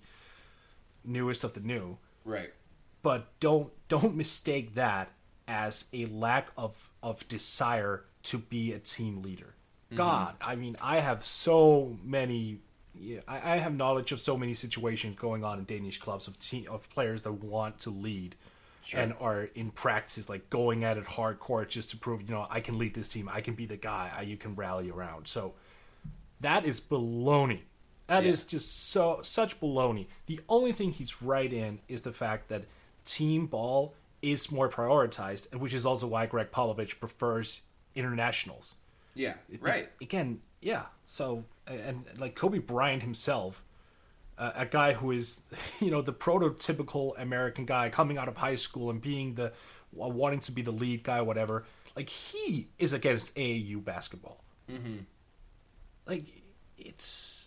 Speaker 2: newest of the new.
Speaker 1: Right.
Speaker 2: But don't mistake that as a lack of desire to be a team leader. God, I mean, I have so many... Yeah, I have knowledge of so many situations going on in Danish clubs of players that want to lead and are in practice like going at it hardcore just to prove, I can lead this team. I can be the guy you can rally around. So that is baloney. That is just such baloney. The only thing he's right in is the fact that team ball is more prioritized, and which is also why Greg Popovich prefers internationals.
Speaker 1: Yeah, right.
Speaker 2: Again, yeah. So, and like Kobe Bryant himself, a guy who is, the prototypical American guy coming out of high school and being wanting to be the lead guy, whatever. Like, he is against AAU basketball. Mm-hmm. Like, it's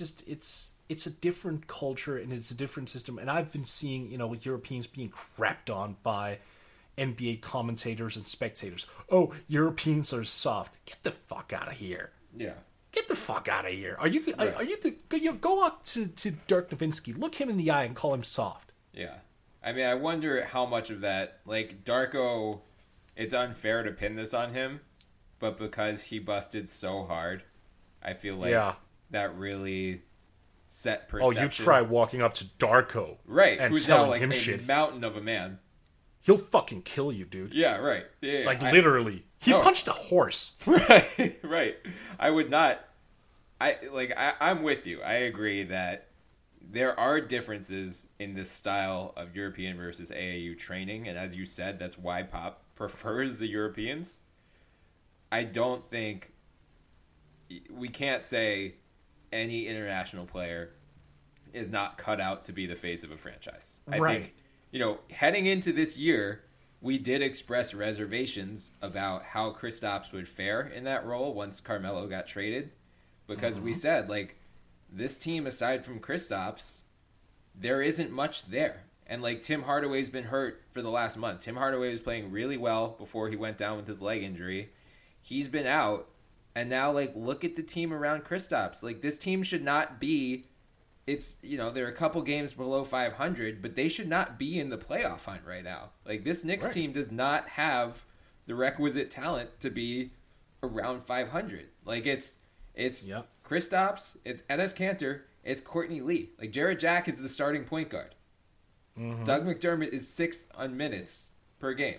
Speaker 2: a different culture and it's a different system. And I've been seeing, Europeans being crapped on by NBA commentators and spectators. Oh, Europeans are soft. Get the fuck out of here.
Speaker 1: Yeah.
Speaker 2: Get the fuck out of here. Are you go up to Dirk Nowitzki, look him in the eye and call him soft.
Speaker 1: Yeah. I mean, I wonder how much of that, like, Darko, it's unfair to pin this on him, but because he busted so hard, I feel like that really set perception.
Speaker 2: Oh, you try walking up to Darko.
Speaker 1: Right.
Speaker 2: And
Speaker 1: who's
Speaker 2: telling
Speaker 1: now like
Speaker 2: him
Speaker 1: a
Speaker 2: shit.
Speaker 1: Mountain of a man.
Speaker 2: he'll fucking kill you, dude.
Speaker 1: Yeah, right. Yeah,
Speaker 2: Like, literally. He punched a horse.
Speaker 1: Right, right. I would not. I'm with you. I agree that there are differences in the style of European versus AAU training, and as you said, that's why Pop prefers the Europeans. I don't think we can't say any international player is not cut out to be the face of a franchise. I think, heading into this year, we did express reservations about how Kristaps would fare in that role once Carmelo got traded, because we said, like, this team, aside from Kristaps, there isn't much there. And, like, Tim Hardaway's been hurt for the last month. Tim Hardaway was playing really well before he went down with his leg injury. He's been out. And now, like, look at the team around Kristaps. Like, this team should not be... they're a couple games below 500, but they should not be in the playoff hunt right now. Like, this Knicks team does not have the requisite talent to be around 500. Like, it's Kristaps, it's Enes Kanter, it's Courtney Lee. Like, Jarrett Jack is the starting point guard. Mm-hmm. Doug McDermott is 6th on minutes per game.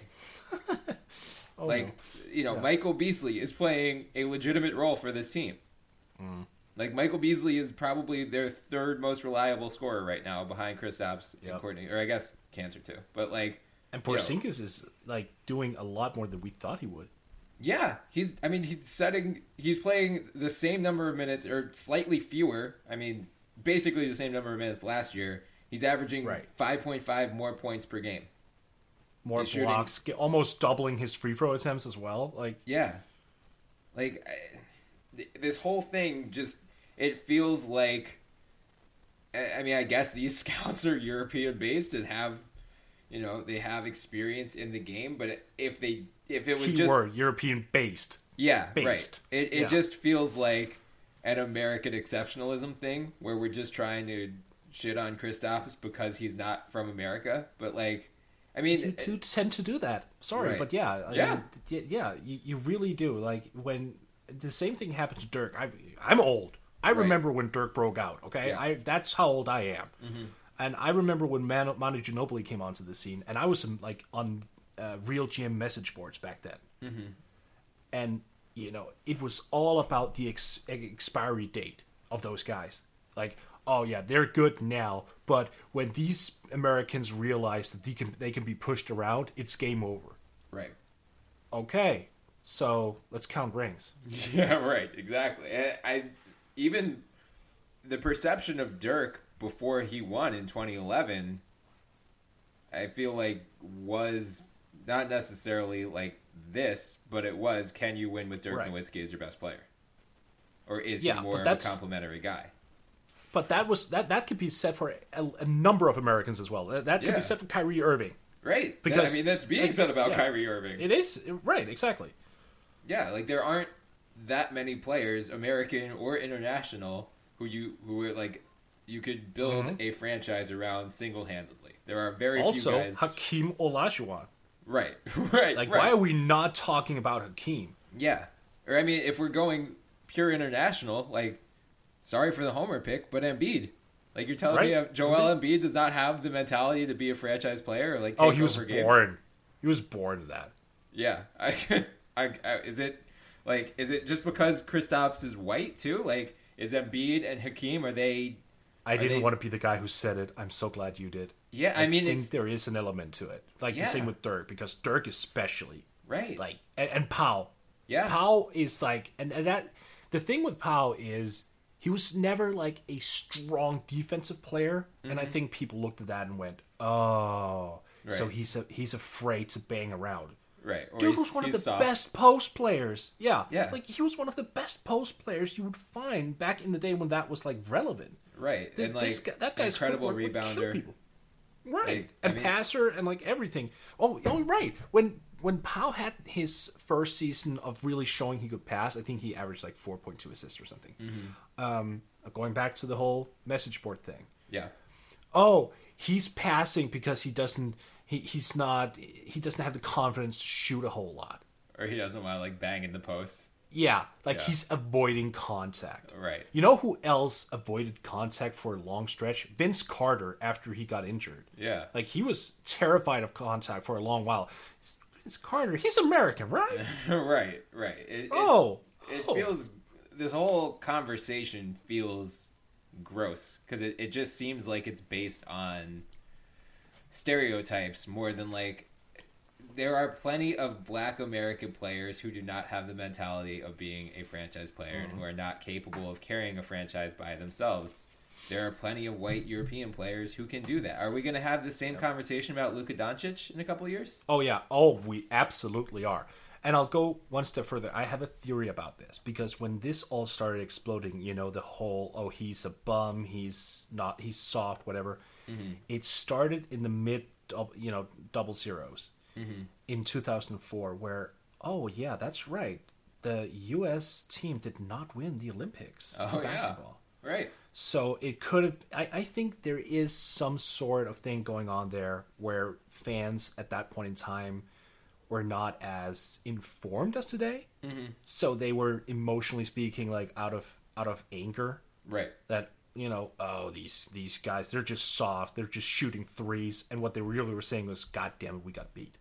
Speaker 1: Michael Beasley is playing a legitimate role for this team. Mm. Like, Michael Beasley is probably their third most reliable scorer right now behind Kristaps and Courtney. Or I guess Kanter too. But, like...
Speaker 2: And Porzingis is, like, doing a lot more than we thought he would.
Speaker 1: Yeah. He's playing the same number of minutes, or slightly fewer. I mean, basically the same number of minutes last year. He's averaging 5.5 more points per game.
Speaker 2: More blocks. Almost doubling his free throw attempts as well. Like... Yeah.
Speaker 1: Like, this whole thing just... It feels like, I mean, I guess these scouts are European based and have, they have experience in the game. But if it was
Speaker 2: keyword European based,
Speaker 1: right. It just feels like an American exceptionalism thing where we're just trying to shit on Kristaps because he's not from America. But, like, I mean,
Speaker 2: you do tend to do that. Sorry, but you really do. Like, when the same thing happened to Dirk. I'm old. I remember when Dirk broke out, okay? Yeah. That's how old I am. Mm-hmm. And I remember when Manu Ginobili came onto the scene, and I was on Real GM message boards back then. Mm-hmm. And, it was all about the expiry date of those guys. Like, oh yeah, they're good now, but when these Americans realize that they can be pushed around, it's game over.
Speaker 1: Right.
Speaker 2: Okay, so let's count rings.
Speaker 1: Yeah, right, exactly. Even the perception of Dirk before he won in 2011, I feel like was not necessarily like this, but it was, can you win with Dirk Nowitzki as your best player? Or is he more of a complimentary guy?
Speaker 2: But that could be said for a number of Americans as well. That could be said for Kyrie Irving.
Speaker 1: Right. Because that's being said about Kyrie Irving.
Speaker 2: It is. Right, exactly.
Speaker 1: Yeah, like there aren't that many players, American or international, who you could build a franchise around single-handedly. There are very few guys.
Speaker 2: Also, Hakeem Olajuwon.
Speaker 1: Right.
Speaker 2: Why are we not talking about Hakeem?
Speaker 1: Yeah. Or, I mean, if we're going pure international, like, sorry for the homer pick, but Embiid. Like, you're telling me Joel Embiid does not have the mentality to be a franchise player? Or, like, take
Speaker 2: he was
Speaker 1: over games?
Speaker 2: Born. He was born to that.
Speaker 1: Yeah. Is it just because Kristaps is white too? Like, is Embiid and Hakeem,
Speaker 2: I didn't want to be the guy who said it. I'm so glad you did.
Speaker 1: Yeah,
Speaker 2: I think there is an element to it. Like the same with Dirk, because Dirk especially.
Speaker 1: Right.
Speaker 2: Like, and Pau.
Speaker 1: Yeah.
Speaker 2: Pau is like, and that, the thing with Pau is he was never like a strong defensive player. Mm-hmm. And I think people looked at that and went, oh, so he's afraid to bang around.
Speaker 1: Right. Or
Speaker 2: Dude was one of the best post players. Yeah.
Speaker 1: Yeah.
Speaker 2: Like, he was one of the best post players you would find back in the day when that was, like, relevant.
Speaker 1: Right. And, like,
Speaker 2: that guy's
Speaker 1: incredible rebounder.
Speaker 2: Right. Like, passer and, like, everything. Oh, right. When Pau had his first season of really showing he could pass, I think he averaged, like, 4.2 assists or something. Mm-hmm. Going back to the whole message board thing.
Speaker 1: Yeah.
Speaker 2: Oh, he's passing because he doesn't have the confidence to shoot a whole lot.
Speaker 1: Or he doesn't want to, like, bang in the post.
Speaker 2: Yeah, like
Speaker 1: Yeah.
Speaker 2: he's avoiding contact.
Speaker 1: Right.
Speaker 2: You know who else avoided contact for a long stretch? Vince Carter after he got injured.
Speaker 1: Yeah.
Speaker 2: Like he was terrified of contact for a long while. Vince Carter, he's American, right?
Speaker 1: Right. It feels, this whole conversation feels gross because it just seems like it's based on stereotypes more than like, there are plenty of Black American players who do not have the mentality of being a franchise player and who are not capable of carrying a franchise by themselves. There are plenty of white European players who can do that. Are we going to have the same conversation about Luka Doncic in a couple of years?
Speaker 2: Oh yeah. Oh, we absolutely are. And I'll go one step further. I have a theory about this because when this all started exploding, you know, the whole, oh, he's a bum, he's soft, whatever. It started in the mid, double zeros in 2004 where, oh yeah, that's right. The U.S. team did not win the Olympics in basketball.
Speaker 1: Yeah. Right.
Speaker 2: So it could have, I think there is some sort of thing going on there where fans at that point in time were not as informed as today. So they were emotionally speaking like out of anger.
Speaker 1: Right.
Speaker 2: That, oh, these guys, they're just soft. They're just shooting threes. And what they really were saying was, God damn it, we got beat.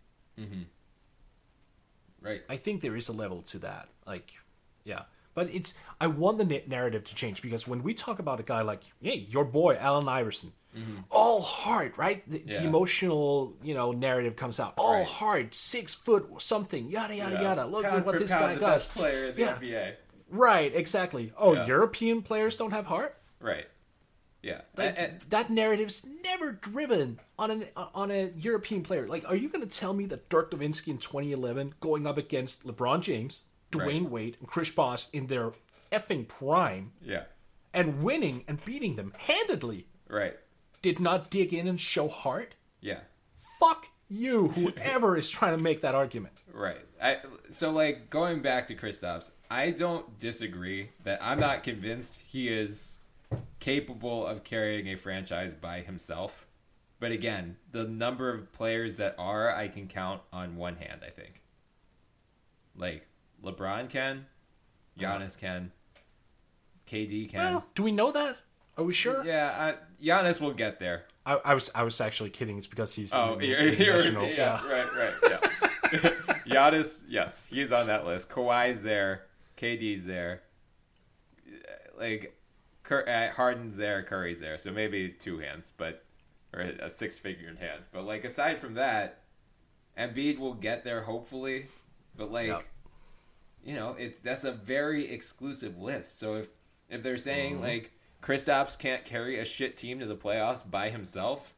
Speaker 1: Right.
Speaker 2: I think there is a level to that. Like, yeah. But I want the narrative to change because when we talk about a guy like, hey, your boy, Allen Iverson, all heart, right? The emotional, narrative comes out. All heart, 6 foot something, yada, yada, yada. Look at what this guy
Speaker 1: the
Speaker 2: does.
Speaker 1: Best player in the NBA.
Speaker 2: Right, exactly. Oh, European players don't have heart?
Speaker 1: Right. Yeah.
Speaker 2: Like, that narrative's never driven on a European player. Like, are you going to tell me that Dirk Nowitzki in 2011 going up against LeBron James, Dwayne Wade, and Chris Bosh in their effing prime, and winning and beating them handedly, did not dig in and show heart?
Speaker 1: Yeah.
Speaker 2: Fuck you, whoever is trying to make that argument.
Speaker 1: Right. So, like, going back to Kristaps, I don't disagree that I'm not convinced he is capable of carrying a franchise by himself. But again, the number of players that are, I can count on one hand, I think. Like, LeBron can, Giannis can, KD can.
Speaker 2: Well, do we know that? Are we sure?
Speaker 1: Yeah, Giannis will get there.
Speaker 2: I was actually kidding. It's because he's
Speaker 1: right, yeah. Giannis, yes, he's on that list. Kawhi's there, KD's there, like Harden's there, Curry's there. So maybe 2 hands, or a 6-figured hand. But like aside from that, Embiid will get there hopefully. But like, that's a very exclusive list. So if they're saying like Kristaps can't carry a shit team to the playoffs by himself,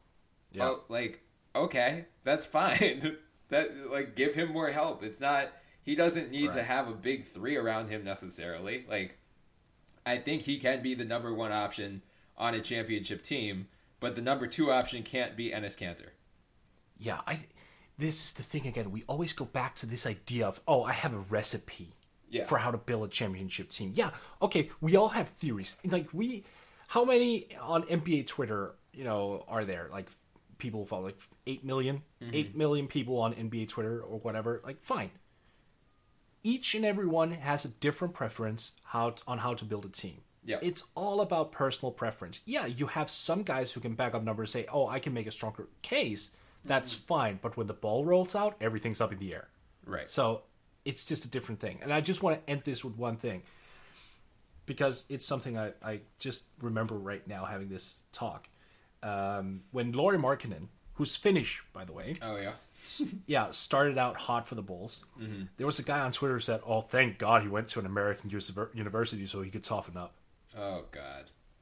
Speaker 1: okay, that's fine. That like give him more help. It's not, he doesn't need to have a big 3 around him necessarily. Like, I think he can be the number 1 option on a championship team, but the number 2 option can't be Enes Kanter.
Speaker 2: Yeah, this is the thing again. We always go back to this idea of, oh, I have a recipe for how to build a championship team. Yeah, okay, we all have theories. Like how many on NBA Twitter, are there? Like people follow like 8 million? 8 million people on NBA Twitter or whatever. Like, fine. Each and every one has a different preference on how to build a team. Yeah. It's all about personal preference. Yeah, you have some guys who can back up numbers and say, oh, I can make a stronger case. That's fine. But when the ball rolls out, everything's up in the air.
Speaker 1: Right. So
Speaker 2: it's just a different thing. And I just want to end this with one thing. Because it's something I just remember right now having this talk. When Lauri Markkanen, who's Finnish, by the way.
Speaker 1: Oh, yeah.
Speaker 2: Started out hot for the Bulls. There was a guy on Twitter who said, oh, thank God he went to an American university so he could toughen up.
Speaker 1: Oh, God.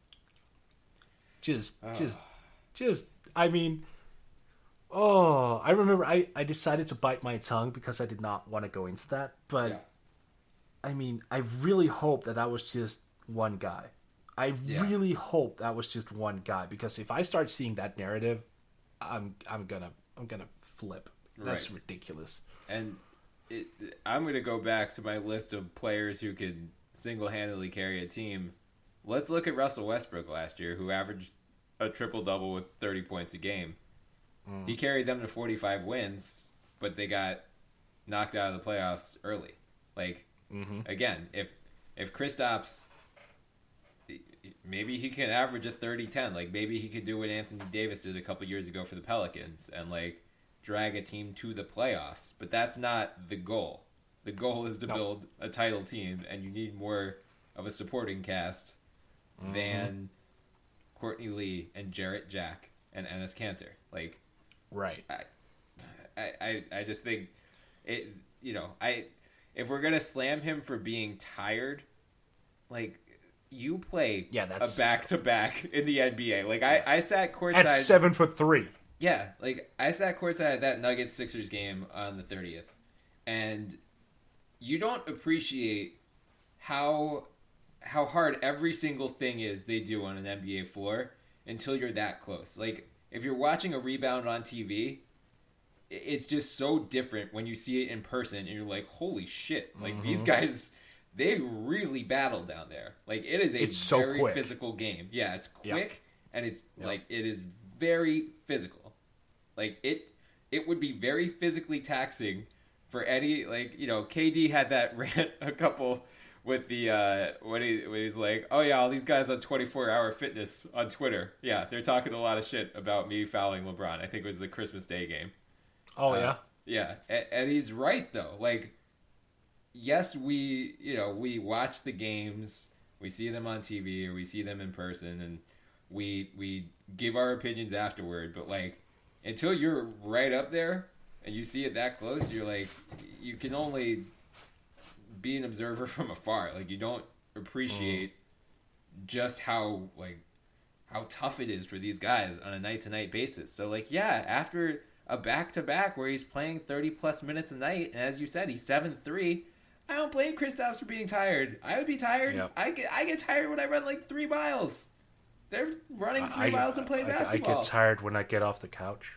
Speaker 2: I remember I decided to bite my tongue because I did not want to go into that. But, I really hope that was just one guy. I really hope that was just one guy, because if I start seeing that narrative, I'm gonna flip. That's ridiculous.
Speaker 1: And I'm gonna go back to my list of players who could single-handedly carry a team. Let's look at Russell Westbrook last year, who averaged a triple-double with 30 points a game. He carried them to 45 wins, but they got knocked out of the playoffs early. Like, Again, if Kristaps, maybe he can average a 30-10. Like, maybe he could do what Anthony Davis did a couple years ago for the Pelicans and, like, drag a team to the playoffs. But that's not the goal. The goal is to build a title team, and you need more of a supporting cast than Courtney Lee and Jarrett Jack and Enes Kanter. Like,
Speaker 2: right.
Speaker 1: I just think it. If we're gonna slam him for being tired, like, you play a back-to-back in the NBA. Like, I sat courtside
Speaker 2: at 7'3".
Speaker 1: Yeah, like, I sat courtside at that Nuggets Sixers game on the 30th, and you don't appreciate how hard every single thing is they do on an NBA floor until you're that close. Like, if you're watching a rebound on TV, it's just so different when you see it in person and you're like, holy shit. Like, these guys, they really battle down there. Like, it's
Speaker 2: so
Speaker 1: very
Speaker 2: quick.
Speaker 1: physical game. Yeah, it's quick, and it's like, it is very physical. Like, it would be very physically taxing for Eddie. Like, KD had that rant a couple with the when he's like, oh yeah, all these guys on 24-hour fitness on Twitter, yeah, they're talking a lot of shit about me fouling LeBron. I think it was the Christmas Day game.
Speaker 2: Oh
Speaker 1: yeah, and he's right though. Like, yes, we watch the games, we see them on TV or we see them in person, and we give our opinions afterward. But, like, until you're right up there and you see it that close, you're like, you can only be an observer from afar. Like, you don't appreciate just how tough it is for these guys on a night-to-night basis. So, like, yeah, after a back-to-back where he's playing 30-plus minutes a night, and as you said, he's 7'3", I don't blame Kristaps for being tired. I would be tired. Yep. I get tired when I run, like, 3 miles. They're running 3 miles and playing basketball.
Speaker 2: I get tired when I get off the couch.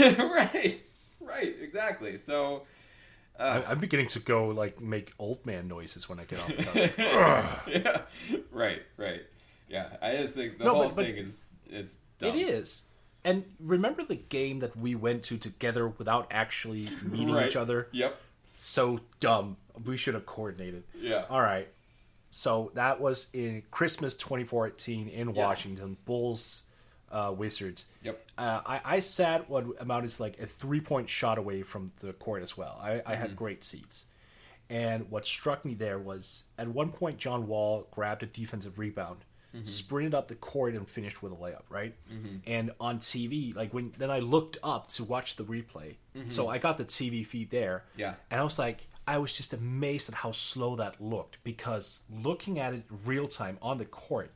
Speaker 1: Right, exactly. So
Speaker 2: I'm beginning to go, like, make old man noises when I get off the couch.
Speaker 1: Yeah, right. Yeah, I just think the whole thing it's dumb.
Speaker 2: It is. And remember the game that we went to together without actually meeting each other?
Speaker 1: Yep.
Speaker 2: So dumb. We should have coordinated.
Speaker 1: Yeah.
Speaker 2: All right. So that was in Christmas 2014 in Washington. Bulls, Wizards.
Speaker 1: Yep.
Speaker 2: I sat what amounted to like a 3-point shot away from the court as well. I had great seats. And what struck me there was at one point John Wall grabbed a defensive rebound, sprinted up the court and finished with a layup, right? And on TV, then I looked up to watch the replay. So I got the TV feed there.
Speaker 1: Yeah.
Speaker 2: And I was just amazed at how slow that looked, because looking at it real time on the court,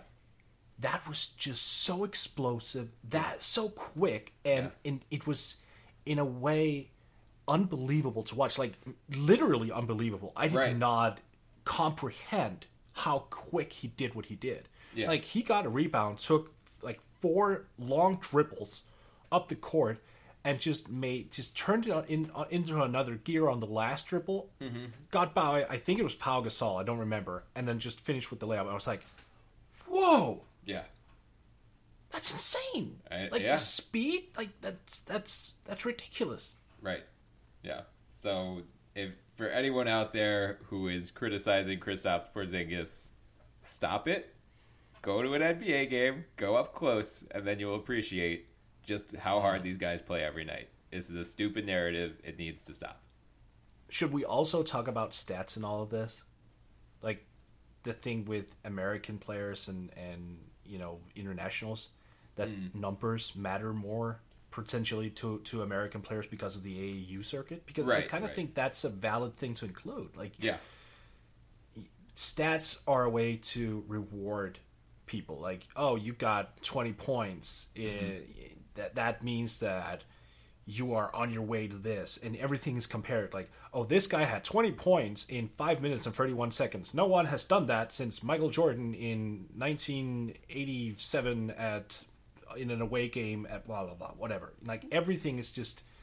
Speaker 2: that was just so explosive, that so quick, and it was in a way unbelievable to watch, like literally unbelievable. I did not comprehend how quick he did what he did. Like, he got a rebound, took like 4 long dribbles up the court, and just turned it into another gear on the last dribble. Got by, I think it was Pau Gasol, I don't remember, and then just finished with the layup. I was like, whoa.
Speaker 1: Yeah.
Speaker 2: That's insane. The speed, like, that's ridiculous.
Speaker 1: Right. Yeah. So, if for anyone out there who is criticizing Kristaps Porzingis, stop it. Go to an NBA game, go up close, and then you'll appreciate just how hard these guys play every night. This is a stupid narrative. It needs to stop.
Speaker 2: Should we also talk about stats in all of this? Like, the thing with American players and internationals, that numbers matter more potentially to American players because of the AAU circuit? Because I kind of think that's a valid thing to include. Like, stats are a way to reward people. Like, oh, you got 20 points. That means that you are on your way to this, and everything is compared. Like, oh, this guy had 20 points in 5 minutes and 31 seconds. No one has done that since Michael Jordan in 1987 in an away game at blah blah blah, whatever. Like, everything is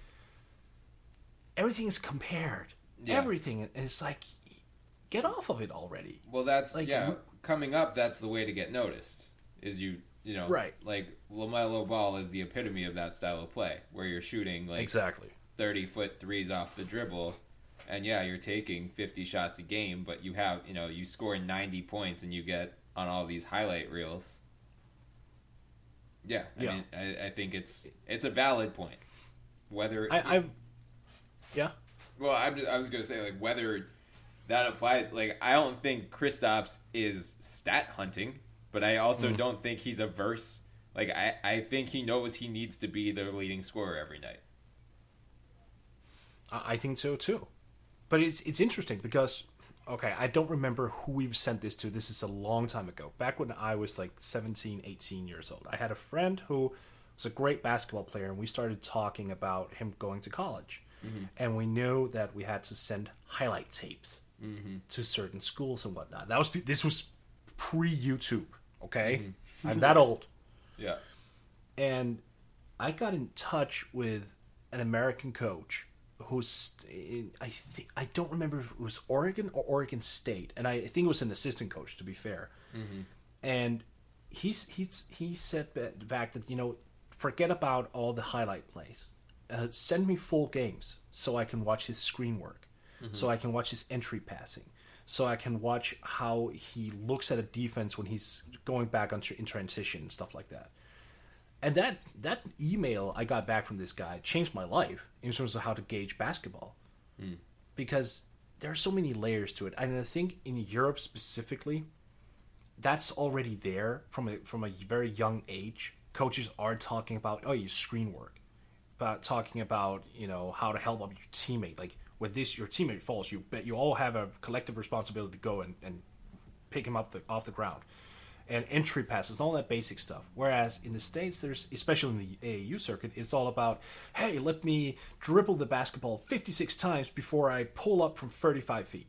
Speaker 2: compared. Everything, and it's like, get off of it already.
Speaker 1: Well, that's like, coming up. That's the way to get noticed. Is like LaMelo Ball is the epitome of that style of play, where you're shooting like 30-foot threes off the dribble, And yeah, you're taking 50 shots a game, but you have, you score 90 points and you get on all these highlight reels. Yeah, I mean, I think it's a valid point. Whether
Speaker 2: yeah.
Speaker 1: Well, I was gonna say, like, whether that applies. Like, I don't think Kristaps is stat hunting, but I also don't think he's averse. Like, I think he knows he needs to be the leading scorer every night.
Speaker 2: I think so too. But it's interesting because, okay, I don't remember who we've sent this to. This is a long time ago. Back when I was like 17, 18 years old. I had a friend who was a great basketball player, and we started talking about him going to college. Mm-hmm. And we knew that we had to send highlight tapes to certain schools and whatnot. This was pre-YouTube, okay? Mm-hmm. I'm that old.
Speaker 1: Yeah.
Speaker 2: And I got in touch with an American coach who's I don't remember if it was Oregon or Oregon State, and I think it was an assistant coach, to be fair. Mm-hmm. And he said back that, forget about all the highlight plays. Send me full games so I can watch his screen work, so I can watch his entry passing, so I can watch how he looks at a defense when he's going back in transition and stuff like that. And that email I got back from this guy changed my life in terms of how to gauge basketball. Because there are so many layers to it. And I think in Europe specifically, that's already there from a very young age. Coaches are talking about, you screen work. About talking about, how to help up your teammate. Like, when your teammate falls, you all have a collective responsibility to go and pick him up off the ground. And entry passes and all that basic stuff. Whereas in the States, there's, especially in the AAU circuit, it's all about, hey, let me dribble the basketball 56 times before I pull up from 35 feet.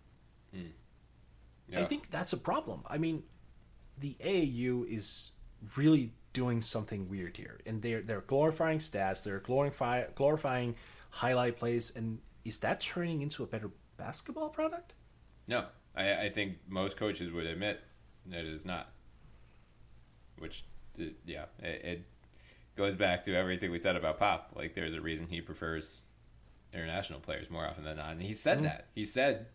Speaker 2: Yeah. I think that's a problem. I mean, the AAU is really doing something weird here. And they're glorifying stats, they're glorifying highlight plays, and is that turning into a better basketball product?
Speaker 1: No. I think most coaches would admit that it is not. Which, it goes back to everything we said about Pop. Like, there's a reason he prefers international players more often than not. And he said that. He said,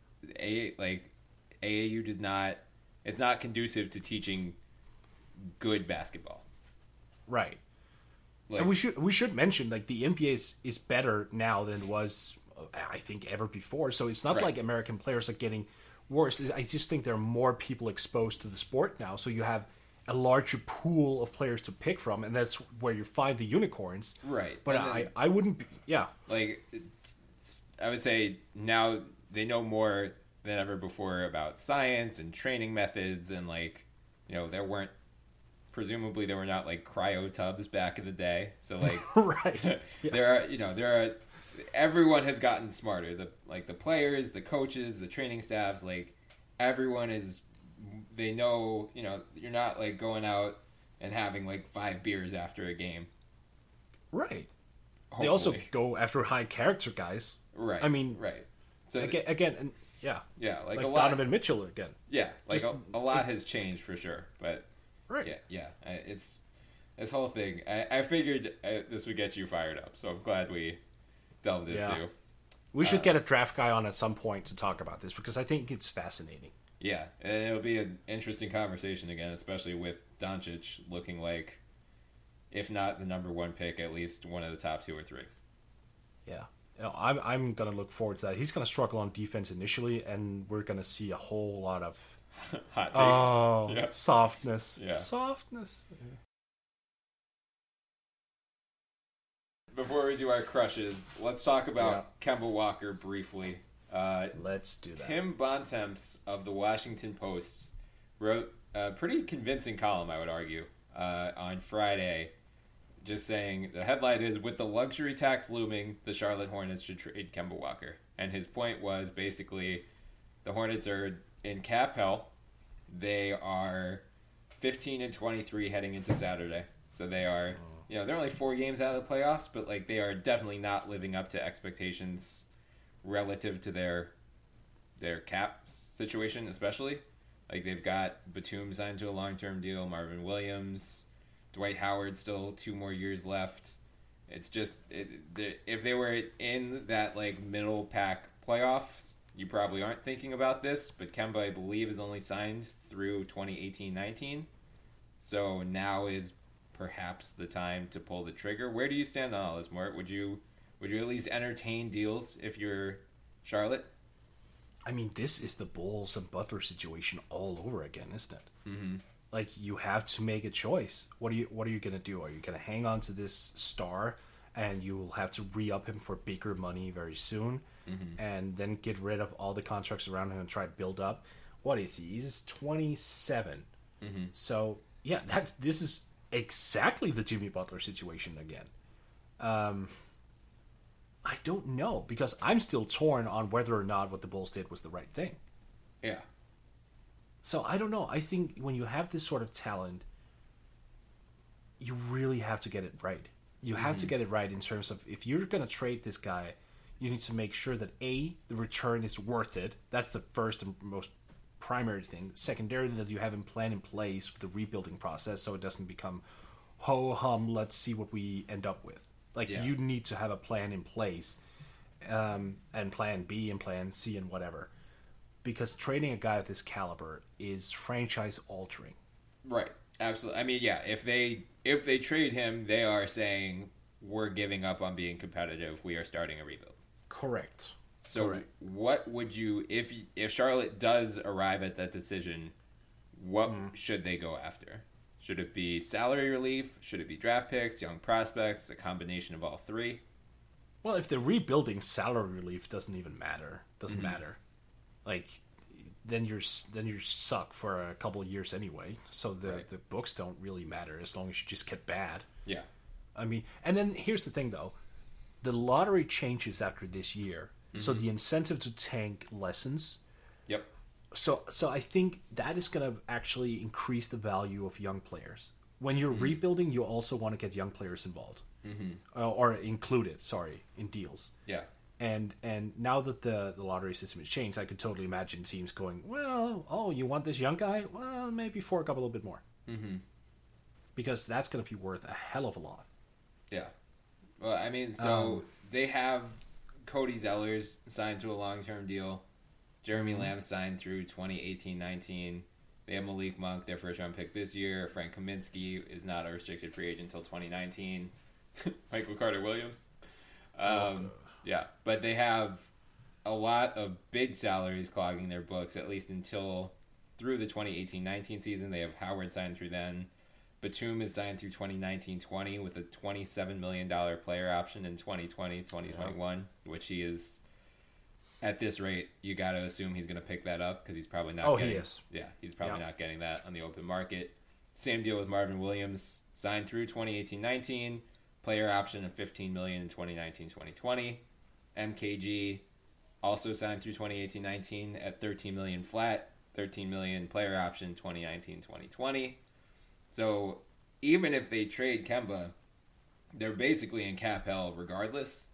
Speaker 1: AAU does not, it's not conducive to teaching good basketball.
Speaker 2: Right. And we should mention, like, the NBA is better now than it was, I think, ever before. So it's not like American players are getting worse. I just think there are more people exposed to the sport now, so you have a larger pool of players to pick from, and that's where you find the unicorns.
Speaker 1: Right.
Speaker 2: But I wouldn't be,
Speaker 1: like, I would say now they know more than ever before about science and training methods, and, like, presumably there were not, like, cryo tubs back in the day, so, like,
Speaker 2: right.
Speaker 1: there are everyone has gotten smarter. The players, the coaches, the training staffs, like, everyone they know, you're not, like, going out and having, like, 5 beers after a game.
Speaker 2: Right. Hopefully. They also go after high character guys.
Speaker 1: Right.
Speaker 2: I mean,
Speaker 1: right. So
Speaker 2: again, and
Speaker 1: yeah, like a lot,
Speaker 2: Donovan Mitchell again.
Speaker 1: Yeah, like a lot has changed for sure, but
Speaker 2: right.
Speaker 1: Yeah. It's this whole thing. I figured this would get you fired up, so I'm glad we delved into.
Speaker 2: We should get a draft guy on at some point to talk about this, because I think it's fascinating.
Speaker 1: Yeah, and it'll be an interesting conversation again, especially with Doncic looking like, if not the number 1 pick, at least one of the top 2 or 3.
Speaker 2: Yeah. I'm going to look forward to that. He's going to struggle on defense initially, and we're going to see a whole lot of
Speaker 1: hot takes.
Speaker 2: Oh, yeah. Softness.
Speaker 1: Yeah.
Speaker 2: Softness.
Speaker 1: Before we do our crushes, let's talk about Kemba Walker briefly.
Speaker 2: Let's do that.
Speaker 1: Tim Bontemps of the Washington Post wrote a pretty convincing column, I would argue, on Friday, just saying the headline is, with the luxury tax looming, the Charlotte Hornets should trade Kemba Walker. And his point was basically the Hornets are in cap hell. They are 15-23 heading into Saturday. So they are, they're only 4 games out of the playoffs, but, like, they are definitely not living up to expectations relative to their cap situation, especially. Like, they've got Batum signed to a long-term deal, Marvin Williams, Dwight Howard still 2 more years left. It's just, if they were in that, like, middle pack playoffs, you probably aren't thinking about this, but Kemba, I believe, is only signed through 2018-19. So now is perhaps the time to pull the trigger. Where do you stand on all this, Mort? Would you at least entertain deals if you're Charlotte?
Speaker 2: I mean, this is the Bulls and Butler situation all over again, isn't it? Mm-hmm. Like, you have to make a choice. What are you going to do? Are you going to hang on to this star and you will have to re-up him for bigger money very soon, and then get rid of all the contracts around him and try to build up? What is he? He's 27. So, yeah, this is exactly the Jimmy Butler situation again. I don't know, because I'm still torn on whether or not what the Bulls did was the right thing.
Speaker 1: Yeah.
Speaker 2: So I don't know. I think when you have this sort of talent, you really have to get it right. You have to get it right in terms of, if you're going to trade this guy, you need to make sure that A, the return is worth it. That's the first and most primary thing. Secondarily, that you have a plan in place for the rebuilding process so it doesn't become ho-hum, let's see what we end up with. Like, you need to have a plan in place, and plan B and plan C and whatever. Because trading a guy of this caliber is franchise altering.
Speaker 1: Right. Absolutely. I mean, yeah, if they trade him, they are saying, we're giving up on being competitive. We are starting a rebuild.
Speaker 2: Correct.
Speaker 1: So what would you, if Charlotte does arrive at that decision, what should they go after? Should it be salary relief? Should it be draft picks, young prospects, a combination of all three?
Speaker 2: Well, if they're rebuilding, salary relief doesn't even matter. Doesn't matter. Like, then you're suck for a couple of years anyway. So the books don't really matter as long as you just get bad. Yeah. I mean, and then here's the thing though, the lottery changes after this year, so the incentive to tank lessens. Yep. So I think that is going to actually increase the value of young players. When you're rebuilding, you also want to get young players involved, or included. Sorry, in deals. Yeah. And now that the lottery system has changed, I could totally imagine teams going, well, you want this young guy? Well, maybe fork up a little bit more. Because that's going to be worth a hell of a lot. Yeah.
Speaker 1: Well, I mean, so they have Cody Zellers signed to a long-term deal. Jeremy Lamb signed through 2018-19. They have Malik Monk, their first-round pick this year. Frank Kaminsky is not a restricted free agent until 2019. Michael Carter-Williams. Yeah, but they have a lot of big salaries clogging their books, at least until through the 2018-19 season. They have Howard signed through then. Batum is signed through 2019-20 with a $27 million player option in 2020-2021, which he is, at this rate, you got to assume he's going to pick that up because he's probably not
Speaker 2: he is.
Speaker 1: Yeah, he's probably not getting that on the open market. Same deal with Marvin Williams, signed through 2018-19, player option of $15 million in 2019-2020. MKG also signed through 2018-19 at $13 million flat, $13 million player option 2019-2020. So even if they trade Kemba, they're basically in cap hell regardless.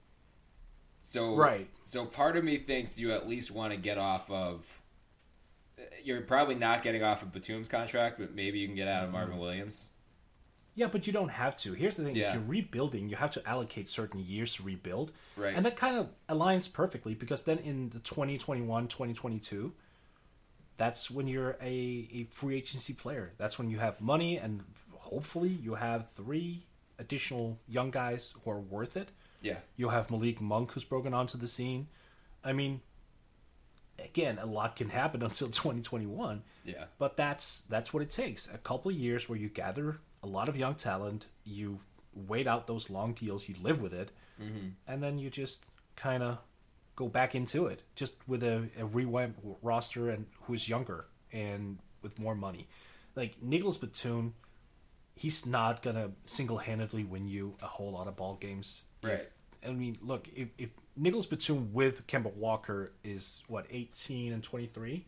Speaker 1: So So part of me thinks you at least want to get off of. You're probably not getting off of Batum's contract, but maybe you can get out of Marvin Williams.
Speaker 2: Yeah, but you don't have to. Here's the thing. If you're rebuilding, you have to allocate certain years to rebuild. Right. And that kind of aligns perfectly because then in the 2021, 2022, that's when you're a free agency player. That's when you have money and hopefully you have 3 additional young guys who are worth it. Yeah. You'll have Malik Monk who's broken onto the scene. I mean, again, a lot can happen until 2021. Yeah. But that's what it takes. A couple of years where you gather a lot of young talent, you wait out those long deals, you live with it, and then you just kind of go back into it, just with a revamped roster and who's younger and with more money. Like Nicholas Batum, he's not gonna single-handedly win you a whole lot of ball games. Right. I mean, look, if Nicholas Batum with Kemba Walker is 18 and 23,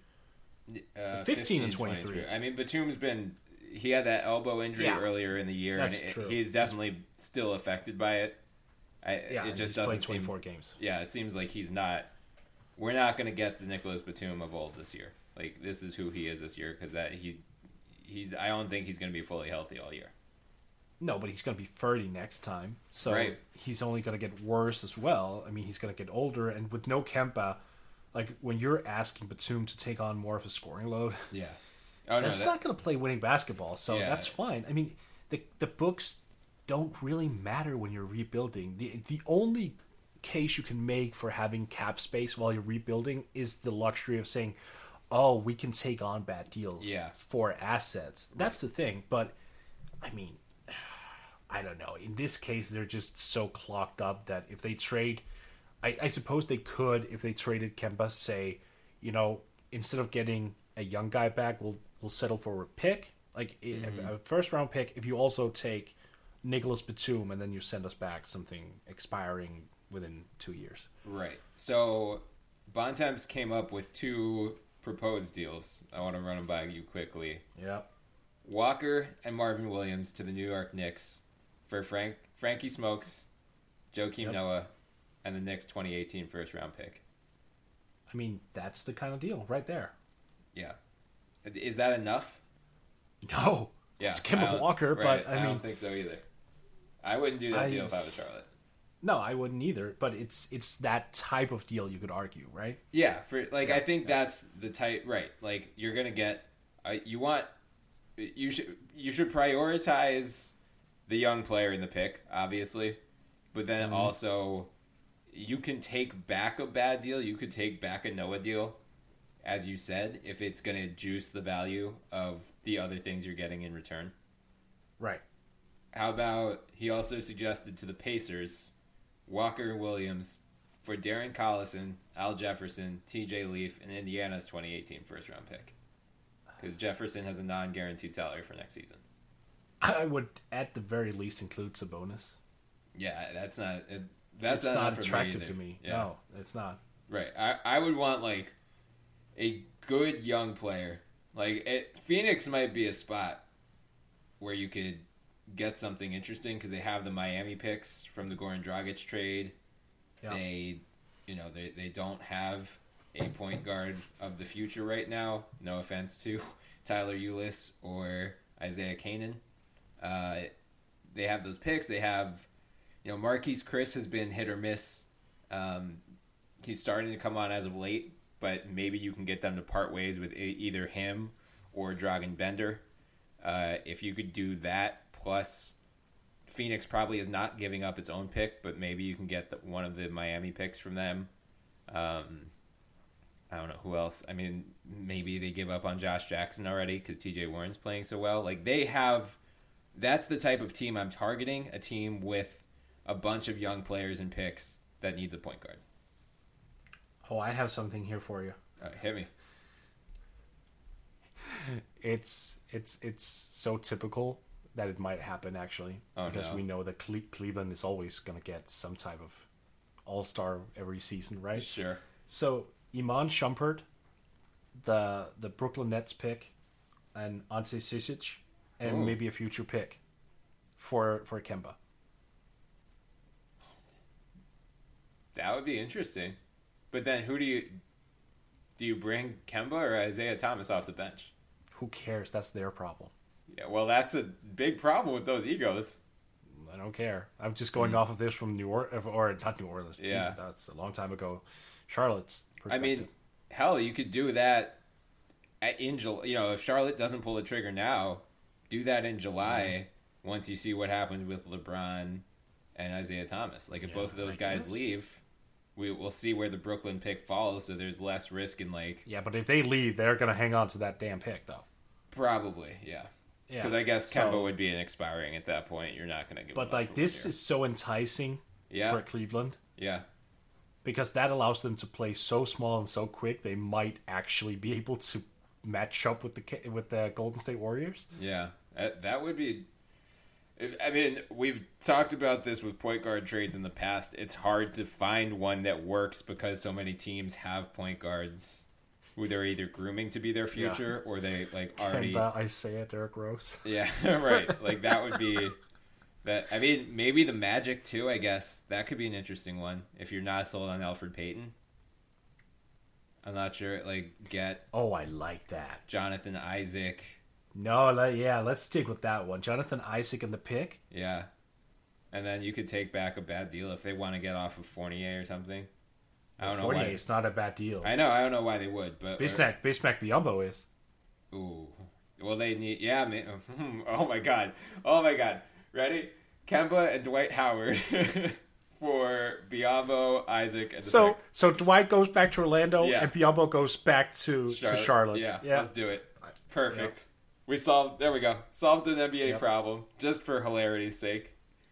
Speaker 2: 15 and 23.
Speaker 1: I mean, Batum's been. He had that elbow injury earlier in the year, and he's definitely still affected by it. It just doesn't
Speaker 2: 24 games.
Speaker 1: Yeah, it seems like he's not. We're not going to get the Nicholas Batum of old this year. Like, this is who he is this year because he's. I don't think he's going to be fully healthy all year.
Speaker 2: No, but he's going to be 30 next time. So
Speaker 1: Right.
Speaker 2: he's only going to get worse as well. I mean, he's going to get older. And with no Kemba, like when you're asking Batum to take on more of a scoring load,
Speaker 1: Yeah. Oh,
Speaker 2: that's not going to play winning basketball. So
Speaker 1: Yeah.
Speaker 2: that's fine. I mean, the books don't really matter when you're rebuilding. The only case you can make for having cap space while you're rebuilding is the luxury of saying, oh, we can take on bad deals for assets. That's the thing. But, I mean, I don't know. In this case, they're just so clogged up that if they trade, I suppose they could, if they traded Kemba, say, you know, instead of getting a young guy back, we'll settle for a pick, like a first round pick. If you also take Nicholas Batum and then you send us back something expiring within 2 years.
Speaker 1: Right. So Bontemps came up with 2 proposed deals. I want to run them by you quickly.
Speaker 2: Yeah.
Speaker 1: Walker and Marvin Williams to the New York Knicks for Frankie Smokes, Joakim Noah, and the Knicks 2018 first round pick.
Speaker 2: I mean, that's the kind of deal right there.
Speaker 1: Yeah. Is that enough?
Speaker 2: No.
Speaker 1: Yeah,
Speaker 2: It's Kemba Walker,
Speaker 1: right,
Speaker 2: but I
Speaker 1: I
Speaker 2: mean,
Speaker 1: don't think so either. I wouldn't do that deal if I was Charlotte.
Speaker 2: No, I wouldn't either, but it's that type of deal you could argue, right?
Speaker 1: Yeah, I think that's the type, right? Like you're going to get you should prioritize the young player in the pick, obviously. But then also you can take back a bad deal, you could take back a Noah deal, as you said, if it's going to juice the value of the other things you're getting in return.
Speaker 2: Right.
Speaker 1: How about he also suggested to the Pacers Walker Williams for Darren Collison, Al Jefferson, TJ Leaf, and Indiana's 2018 first round pick. Because Jefferson has a non-guaranteed salary for next season.
Speaker 2: I would at the very least include Sabonis.
Speaker 1: Yeah, that's not
Speaker 2: It's not
Speaker 1: for
Speaker 2: attractive to me.
Speaker 1: Yeah.
Speaker 2: No, it's not.
Speaker 1: Right. I would want like a good young player. Like Phoenix might be a spot where you could get something interesting because they have the Miami picks from the Goran Dragic trade.
Speaker 2: Yeah.
Speaker 1: They don't have a point guard of the future right now. No offense to Tyler Ulis or Isaiah Kanan. They have those picks. They have, Marquise Chris has been hit or miss. He's starting to come on as of late, but maybe you can get them to part ways with either him or Dragan Bender. If you could do that, plus Phoenix probably is not giving up its own pick, but maybe you can get one of the Miami picks from them. I don't know who else. I mean, maybe they give up on Josh Jackson already because TJ Warren's playing so well. Like that's the type of team I'm targeting, a team with a bunch of young players and picks that needs a point guard.
Speaker 2: Oh, I have something here for you.
Speaker 1: Hit me.
Speaker 2: It's so typical that it might happen actually, because we know that Cleveland is always going to get some type of all-star every season, right?
Speaker 1: Sure.
Speaker 2: So Iman Shumpert, the Brooklyn Nets pick, and Ante Cicic, and maybe a future pick for Kemba.
Speaker 1: That would be interesting. But then who do you bring, Kemba or Isaiah Thomas off the bench?
Speaker 2: Who cares? That's their problem.
Speaker 1: Yeah, well, that's a big problem with those egos.
Speaker 2: I don't care. I'm just going off of this from New Orleans, or not New Orleans.
Speaker 1: Yeah.
Speaker 2: Jesus, that's a long time ago. Charlotte's perspective.
Speaker 1: I mean, hell, you could do that in July. If Charlotte doesn't pull the trigger now, do that in July once you see what happens with LeBron and Isaiah Thomas. Like, if both of those guys leave, we'll see where the Brooklyn pick falls, so there's less risk in,
Speaker 2: Yeah, but if they leave, they're going to hang on to that damn pick, though.
Speaker 1: Probably, yeah.
Speaker 2: Yeah.
Speaker 1: Because I guess Kemba would be an expiring at that point. You're not going to give him up for
Speaker 2: this
Speaker 1: 1 year.
Speaker 2: is so enticing for Cleveland.
Speaker 1: Yeah.
Speaker 2: Because that allows them to play so small and so quick, they might actually be able to match up with the Golden State Warriors.
Speaker 1: Yeah. That would be... I mean, we've talked about this with point guard trades in the past. It's hard to find one that works because so many teams have point guards who they're either grooming to be their future or they already...
Speaker 2: Kemba, Isaiah, Derrick Rose.
Speaker 1: Yeah, right. That would be... That, I mean, maybe the Magic, too, I guess. That could be an interesting one if you're not sold on Alfred Payton. I'm not sure. Get...
Speaker 2: Oh, I like that.
Speaker 1: Jonathan Isaac,
Speaker 2: No, let's stick with that one. Jonathan Isaac in the pick.
Speaker 1: Yeah. And then you could take back a bad deal if they want to get off of Fournier or something. I don't know
Speaker 2: Fournier
Speaker 1: why.
Speaker 2: is not a bad deal.
Speaker 1: I know. I don't know why they would, but
Speaker 2: Bismack Biyombo is.
Speaker 1: Ooh. Well, they need. Yeah. Oh my god. Ready? Kemba and Dwight Howard for Biyombo, Isaac, and the pick.
Speaker 2: So Dwight goes back to Orlando,
Speaker 1: Yeah.
Speaker 2: and Biyombo goes back to Charlotte.
Speaker 1: Yeah. Let's do it. Perfect. Yep. We solved. There we go. Solved an NBA problem just for hilarity's sake.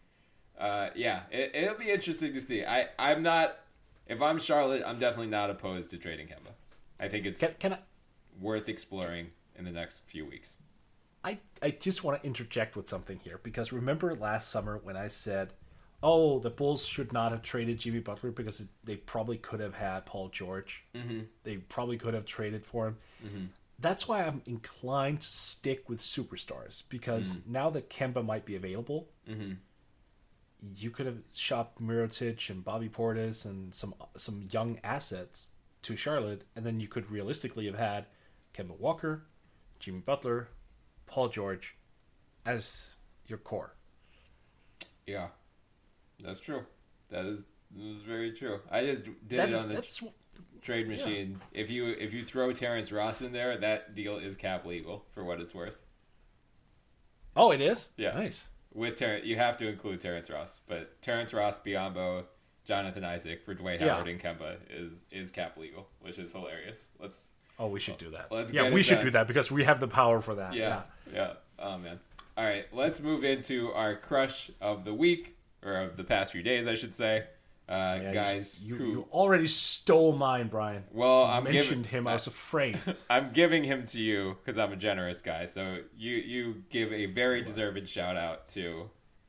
Speaker 1: It'll be interesting to see. I'm not. If I'm Charlotte, I'm definitely not opposed to trading Kemba. I think it's worth exploring in the next few weeks.
Speaker 2: I just want to interject with something here, because remember last summer when I said, "Oh, the Bulls should not have traded Jimmy Butler because they probably could have had Paul George. Mm-hmm. They probably could have traded for him." Mm-hmm. That's why I'm inclined to stick with superstars, because now that Kemba might be available. Mm-hmm. You could have shopped Mirotic and Bobby Portis and some young assets to Charlotte, and then you could realistically have had Kemba Walker, Jimmy Butler, Paul George as your core.
Speaker 1: Yeah, that's true. That is very true. I just did it on the trade machine. Yeah. If you throw Terrence Ross in there, that deal is cap legal for what it's worth.
Speaker 2: Oh, it is?
Speaker 1: Yeah.
Speaker 2: Nice.
Speaker 1: With you have to include Terrence Ross, but Terrence Ross, Biyombo, Jonathan Isaac for Dwight Howard and Kemba is cap legal, which is hilarious.
Speaker 2: We should do that.
Speaker 1: We
Speaker 2: should do that because we have the power for that.
Speaker 1: Yeah. Oh man. All right, let's move into our crush of the week, or of the past few days, I should say. Guys,
Speaker 2: you already stole mine, Brian.
Speaker 1: Well,
Speaker 2: I mentioned him. I was afraid.
Speaker 1: I'm giving him to you because I'm a generous guy. So you give a very deserved shout out to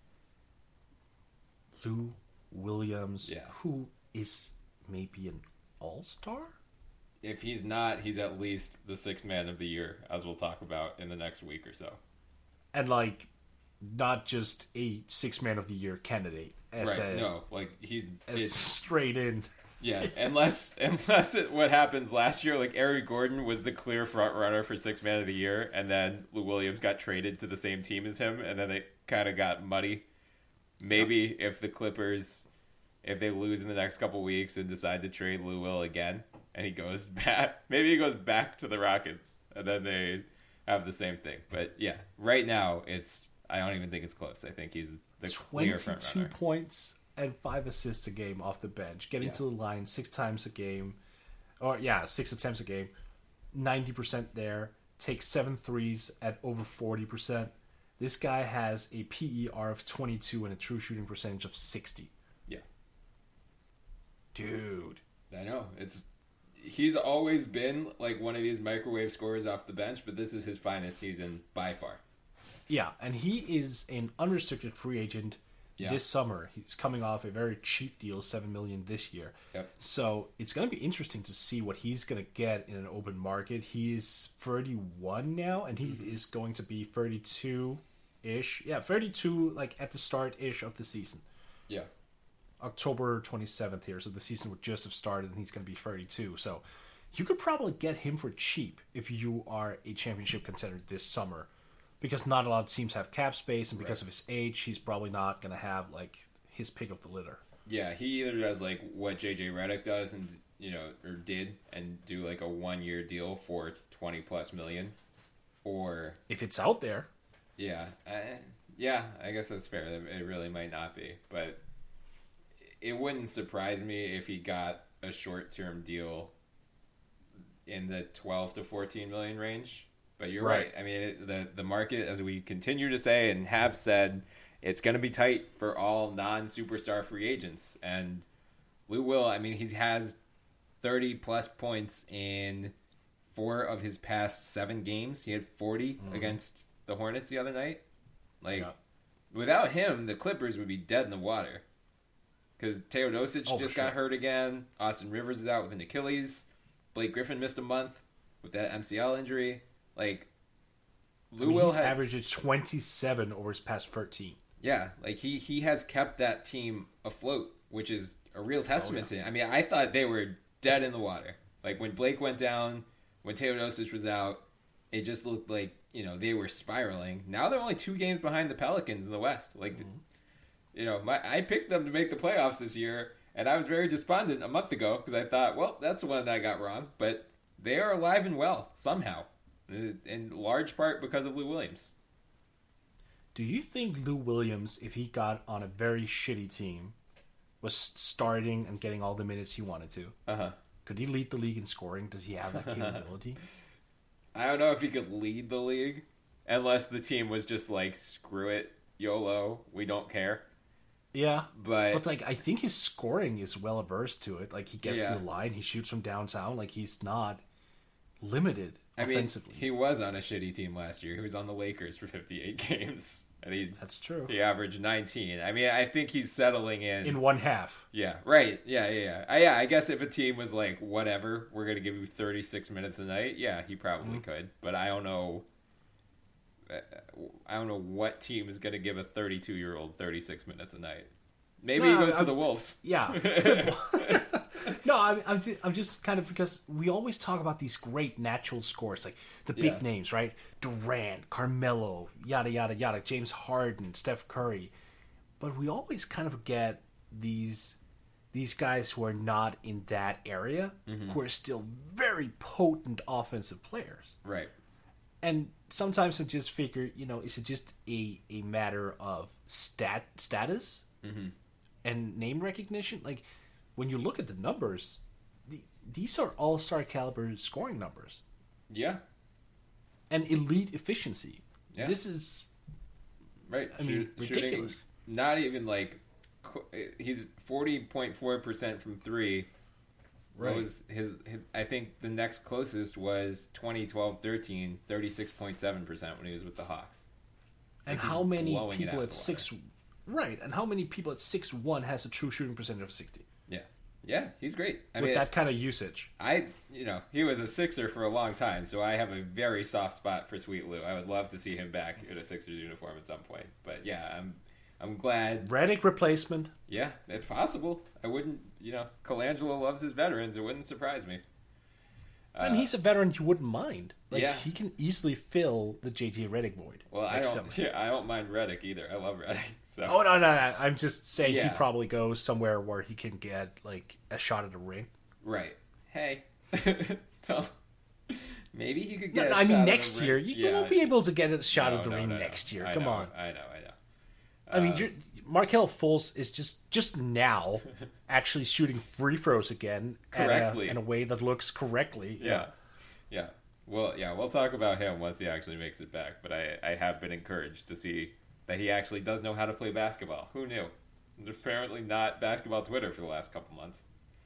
Speaker 2: Lou Williams, who is maybe an all-star.
Speaker 1: If he's not, he's at least the sixth man of the year, as we'll talk about in the next week or so.
Speaker 2: And not just a sixth man of the year candidate.
Speaker 1: He's
Speaker 2: straight in.
Speaker 1: Yeah, unless what happens last year, Eric Gordon was the clear front runner for sixth man of the year, and then Lou Williams got traded to the same team as him, and then it kind of got muddy. Maybe if the Clippers, if they lose in the next couple weeks and decide to trade Lou Will again, and he goes back, maybe he goes back to the Rockets, and then they have the same thing. But yeah, right now I don't even think it's close. I think he's the clear front runner.
Speaker 2: 22 points and 5 assists a game off the bench, getting to the line 6 times a game, 6 attempts a game, 90% there, takes 7 threes at over 40%. This guy has a PER of 22 and a true shooting percentage of 60.
Speaker 1: Yeah.
Speaker 2: Dude.
Speaker 1: I know. He's always been one of these microwave scorers off the bench, but this is his finest season by far.
Speaker 2: Yeah, and he is an unrestricted free agent this summer. He's coming off a very cheap deal, $7 million this year.
Speaker 1: Yep.
Speaker 2: So it's going to be interesting to see what he's going to get in an open market. He is 31 now, and he is going to be 32-ish. Yeah, 32 at the start-ish of the season.
Speaker 1: Yeah.
Speaker 2: October 27th here, so the season would just have started, and he's going to be 32. So you could probably get him for cheap if you are a championship contender this summer, because not a lot of teams have cap space, and because of his age, he's probably not going to have his pick of the litter.
Speaker 1: Yeah, he either does what JJ Redick does, and or did, and do a 1-year deal for $20+ million, or
Speaker 2: if it's out there.
Speaker 1: Yeah, I guess that's fair. It really might not be, but it wouldn't surprise me if he got a short-term deal in the 12 to 14 million range. But you're right. I mean, the market, as we continue to say and have said, it's going to be tight for all non-superstar free agents. And Lou Will, I mean, he has 30-plus points in 4 of his past 7 games. He had 40 against the Hornets the other night. Without him, the Clippers would be dead in the water. Because Teodosic just got hurt again. Austin Rivers is out with an Achilles. Blake Griffin missed a month with that MCL injury.
Speaker 2: He's averaged 27 over his past 13.
Speaker 1: Yeah, he has kept that team afloat, which is a real testament to him. I mean, I thought they were dead in the water. When Blake went down, when Teodosic was out, it just looked like, they were spiraling. Now they're only 2 games behind the Pelicans in the West. Like, I picked them to make the playoffs this year, and I was very despondent a month ago because I thought, well, that's the one that I got wrong. But they are alive and well somehow, in large part because of Lou Williams.
Speaker 2: Do you think Lou Williams, if he got on a very shitty team, was starting and getting all the minutes he wanted to, could he lead the league in scoring? Does he have that capability?
Speaker 1: I don't know if he could lead the league, unless the team was just like, screw it, YOLO, we don't care.
Speaker 2: Yeah,
Speaker 1: but
Speaker 2: like, I think his scoring is well averse to it. Like, he gets to the line, he shoots from downtown. Like, he's not limited offensively.
Speaker 1: I mean, he was on a shitty team last year. He was on the Lakers for 58 games. And
Speaker 2: that's true.
Speaker 1: He averaged 19. I mean, I think he's settling in
Speaker 2: one half.
Speaker 1: Yeah, right. Yeah. I guess if a team was like, whatever, we're going to give you 36 minutes a night, yeah, he probably could. But I don't know. I don't know what team is going to give a 32-year-old 36 minutes a night. Maybe he goes to the Wolves.
Speaker 2: Yeah. No, I'm just kind of, because we always talk about these great natural scores, like the big names, right? Durant, Carmelo, yada, yada, yada, James Harden, Steph Curry. But we always kind of get these guys who are not in that area, who are still very potent offensive players.
Speaker 1: Right.
Speaker 2: And sometimes I just figure, is it just a matter of status and name recognition? Like, when you look at the numbers, these are all-star caliber scoring numbers.
Speaker 1: Yeah.
Speaker 2: And elite efficiency.
Speaker 1: Yeah.
Speaker 2: This is,
Speaker 1: right.
Speaker 2: Ridiculous.
Speaker 1: Shooting, not even like, he's 40.4% from 3. Right. Was his I think the next closest was 2012-13, 36.7% when he was with the Hawks.
Speaker 2: And how many people at 6... Right, and how many people at 6'1" has a true shooting percentage of 60?
Speaker 1: Yeah, he's great.
Speaker 2: With that kind of usage.
Speaker 1: He was a Sixer for a long time, so I have a very soft spot for Sweet Lou. I would love to see him back in a Sixers uniform at some point. But yeah, I'm glad.
Speaker 2: Redick replacement.
Speaker 1: Yeah, it's possible. I wouldn't, Colangelo loves his veterans. It wouldn't surprise me.
Speaker 2: And he's a veteran you wouldn't mind. He can easily fill the JJ Redick void.
Speaker 1: Well, I don't mind Redick either. I love Redick. So.
Speaker 2: Oh, no. I'm just saying he probably goes somewhere where he can get, like, a shot at a ring.
Speaker 1: Right. Hey. So, maybe he could get
Speaker 2: a
Speaker 1: shot
Speaker 2: mean, next year. You won't be able to get a shot at the ring
Speaker 1: no.
Speaker 2: next year. Come on.
Speaker 1: I know.
Speaker 2: I mean, Markelle Fultz is just now actually shooting free throws again
Speaker 1: correctly
Speaker 2: in a way that looks correctly.
Speaker 1: Yeah. Well, we'll talk about him once he actually makes it back. But I have been encouraged to see that he actually does know how to play basketball. Who knew? Apparently not basketball Twitter for the last couple months.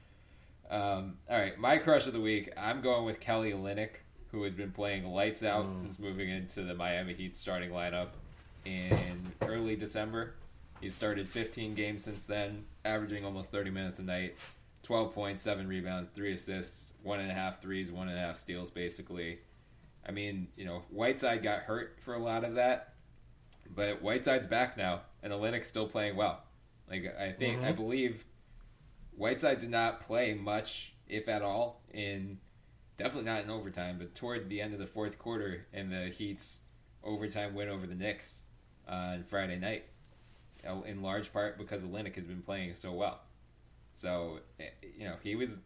Speaker 1: All right, my crush of the week. I'm going with Kelly Olynyk, who has been playing lights out since moving into the Miami Heat starting lineup in early December. He's started 15 games since then, averaging almost 30 minutes a night, 12 points, 7 rebounds, 3 assists, 1.5 threes, 1.5 steals, basically. I mean, Whiteside got hurt for a lot of that, but Whiteside's back now, and Olynyk's still playing well. Like, I believe Whiteside did not play much, if at all, definitely not in overtime, but toward the end of the fourth quarter in the Heat's overtime win over the Knicks on Friday night, in large part because Olynyk has been playing so well. So, he was...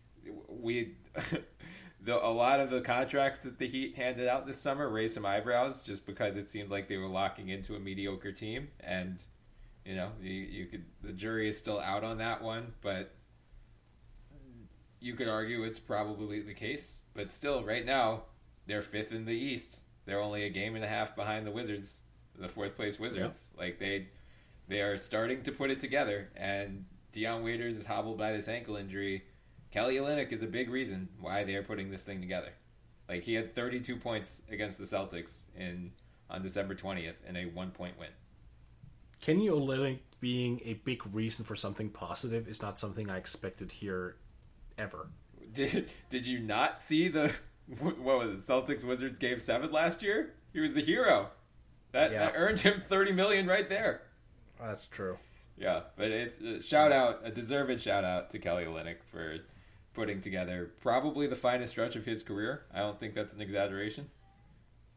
Speaker 1: a lot of the contracts that the Heat handed out this summer raised some eyebrows just because it seemed like they were locking into a mediocre team, and you could, the jury is still out on that one, but you could argue it's probably the case. But still, right now they're 5th in the East. They're only a game and a half behind the Wizards, the 4th place Wizards. Yeah. Like they are starting to put it together, and Dion Waiters is hobbled by this ankle injury. Kelly Olynyk is a big reason why they are putting this thing together. Like, he had 32 points against the Celtics on December 20th in a 1-point win.
Speaker 2: Kenny Olynyk being a big reason for something positive is not something I expected here ever.
Speaker 1: Did you not see the what was it, Celtics Wizards Game 7 last year? He was the hero. That earned him $30 million right there.
Speaker 2: That's true.
Speaker 1: Yeah, but it's a deserved shout out to Kelly Olynyk for putting together probably the finest stretch of his career. I don't think that's an exaggeration.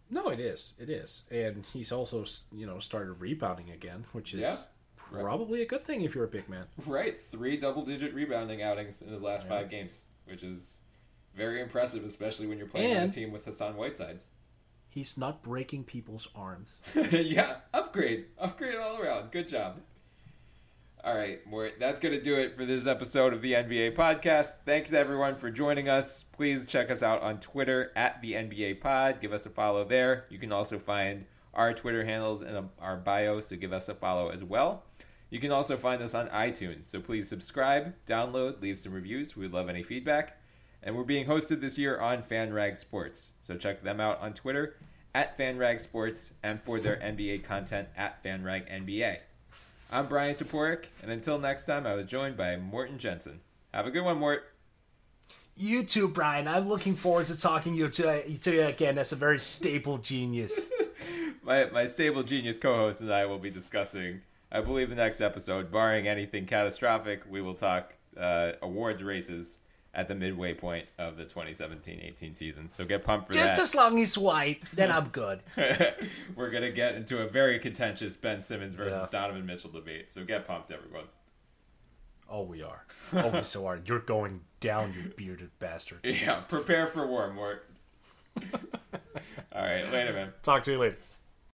Speaker 2: No, it is. It is. And he's also, started rebounding again, which is probably a good thing if you're a big man.
Speaker 1: Right. 3 double-digit rebounding outings in his last 5 games, which is very impressive, especially when you're playing on a team with Hassan Whiteside.
Speaker 2: He's not breaking people's arms.
Speaker 1: Yeah, upgrade all around. Good job. All right, Mort, that's going to do it for this episode of the NBA Podcast. Thanks, everyone, for joining us. Please check us out on Twitter at the NBA Pod. Give us a follow there. You can also find our Twitter handles in our bio, so give us a follow as well. You can also find us on iTunes, so please subscribe, download, leave some reviews. We'd love any feedback. And we're being hosted this year on FanRag Sports, so check them out on Twitter at FanRag Sports and for their NBA content at FanRag NBA. I'm Brian Toporek, and until next time, I was joined by Morten Jensen. Have a good one, Mort.
Speaker 2: You too, Brian. I'm looking forward to talking to you again as a very stable genius.
Speaker 1: My stable genius co-host and I will be discussing, I believe, the next episode. Barring anything catastrophic, we will talk awards races at the midway point of the 2017-18 season. So get pumped for that.
Speaker 2: Just as long as white, then I'm good.
Speaker 1: We're going to get into a very contentious Ben Simmons versus Donovan Mitchell debate. So get pumped, everyone.
Speaker 2: Oh, we are. Oh, we so are. You're going down, you bearded bastard.
Speaker 1: Yeah, prepare for war, Mort. All right, later, man.
Speaker 2: Talk to you later.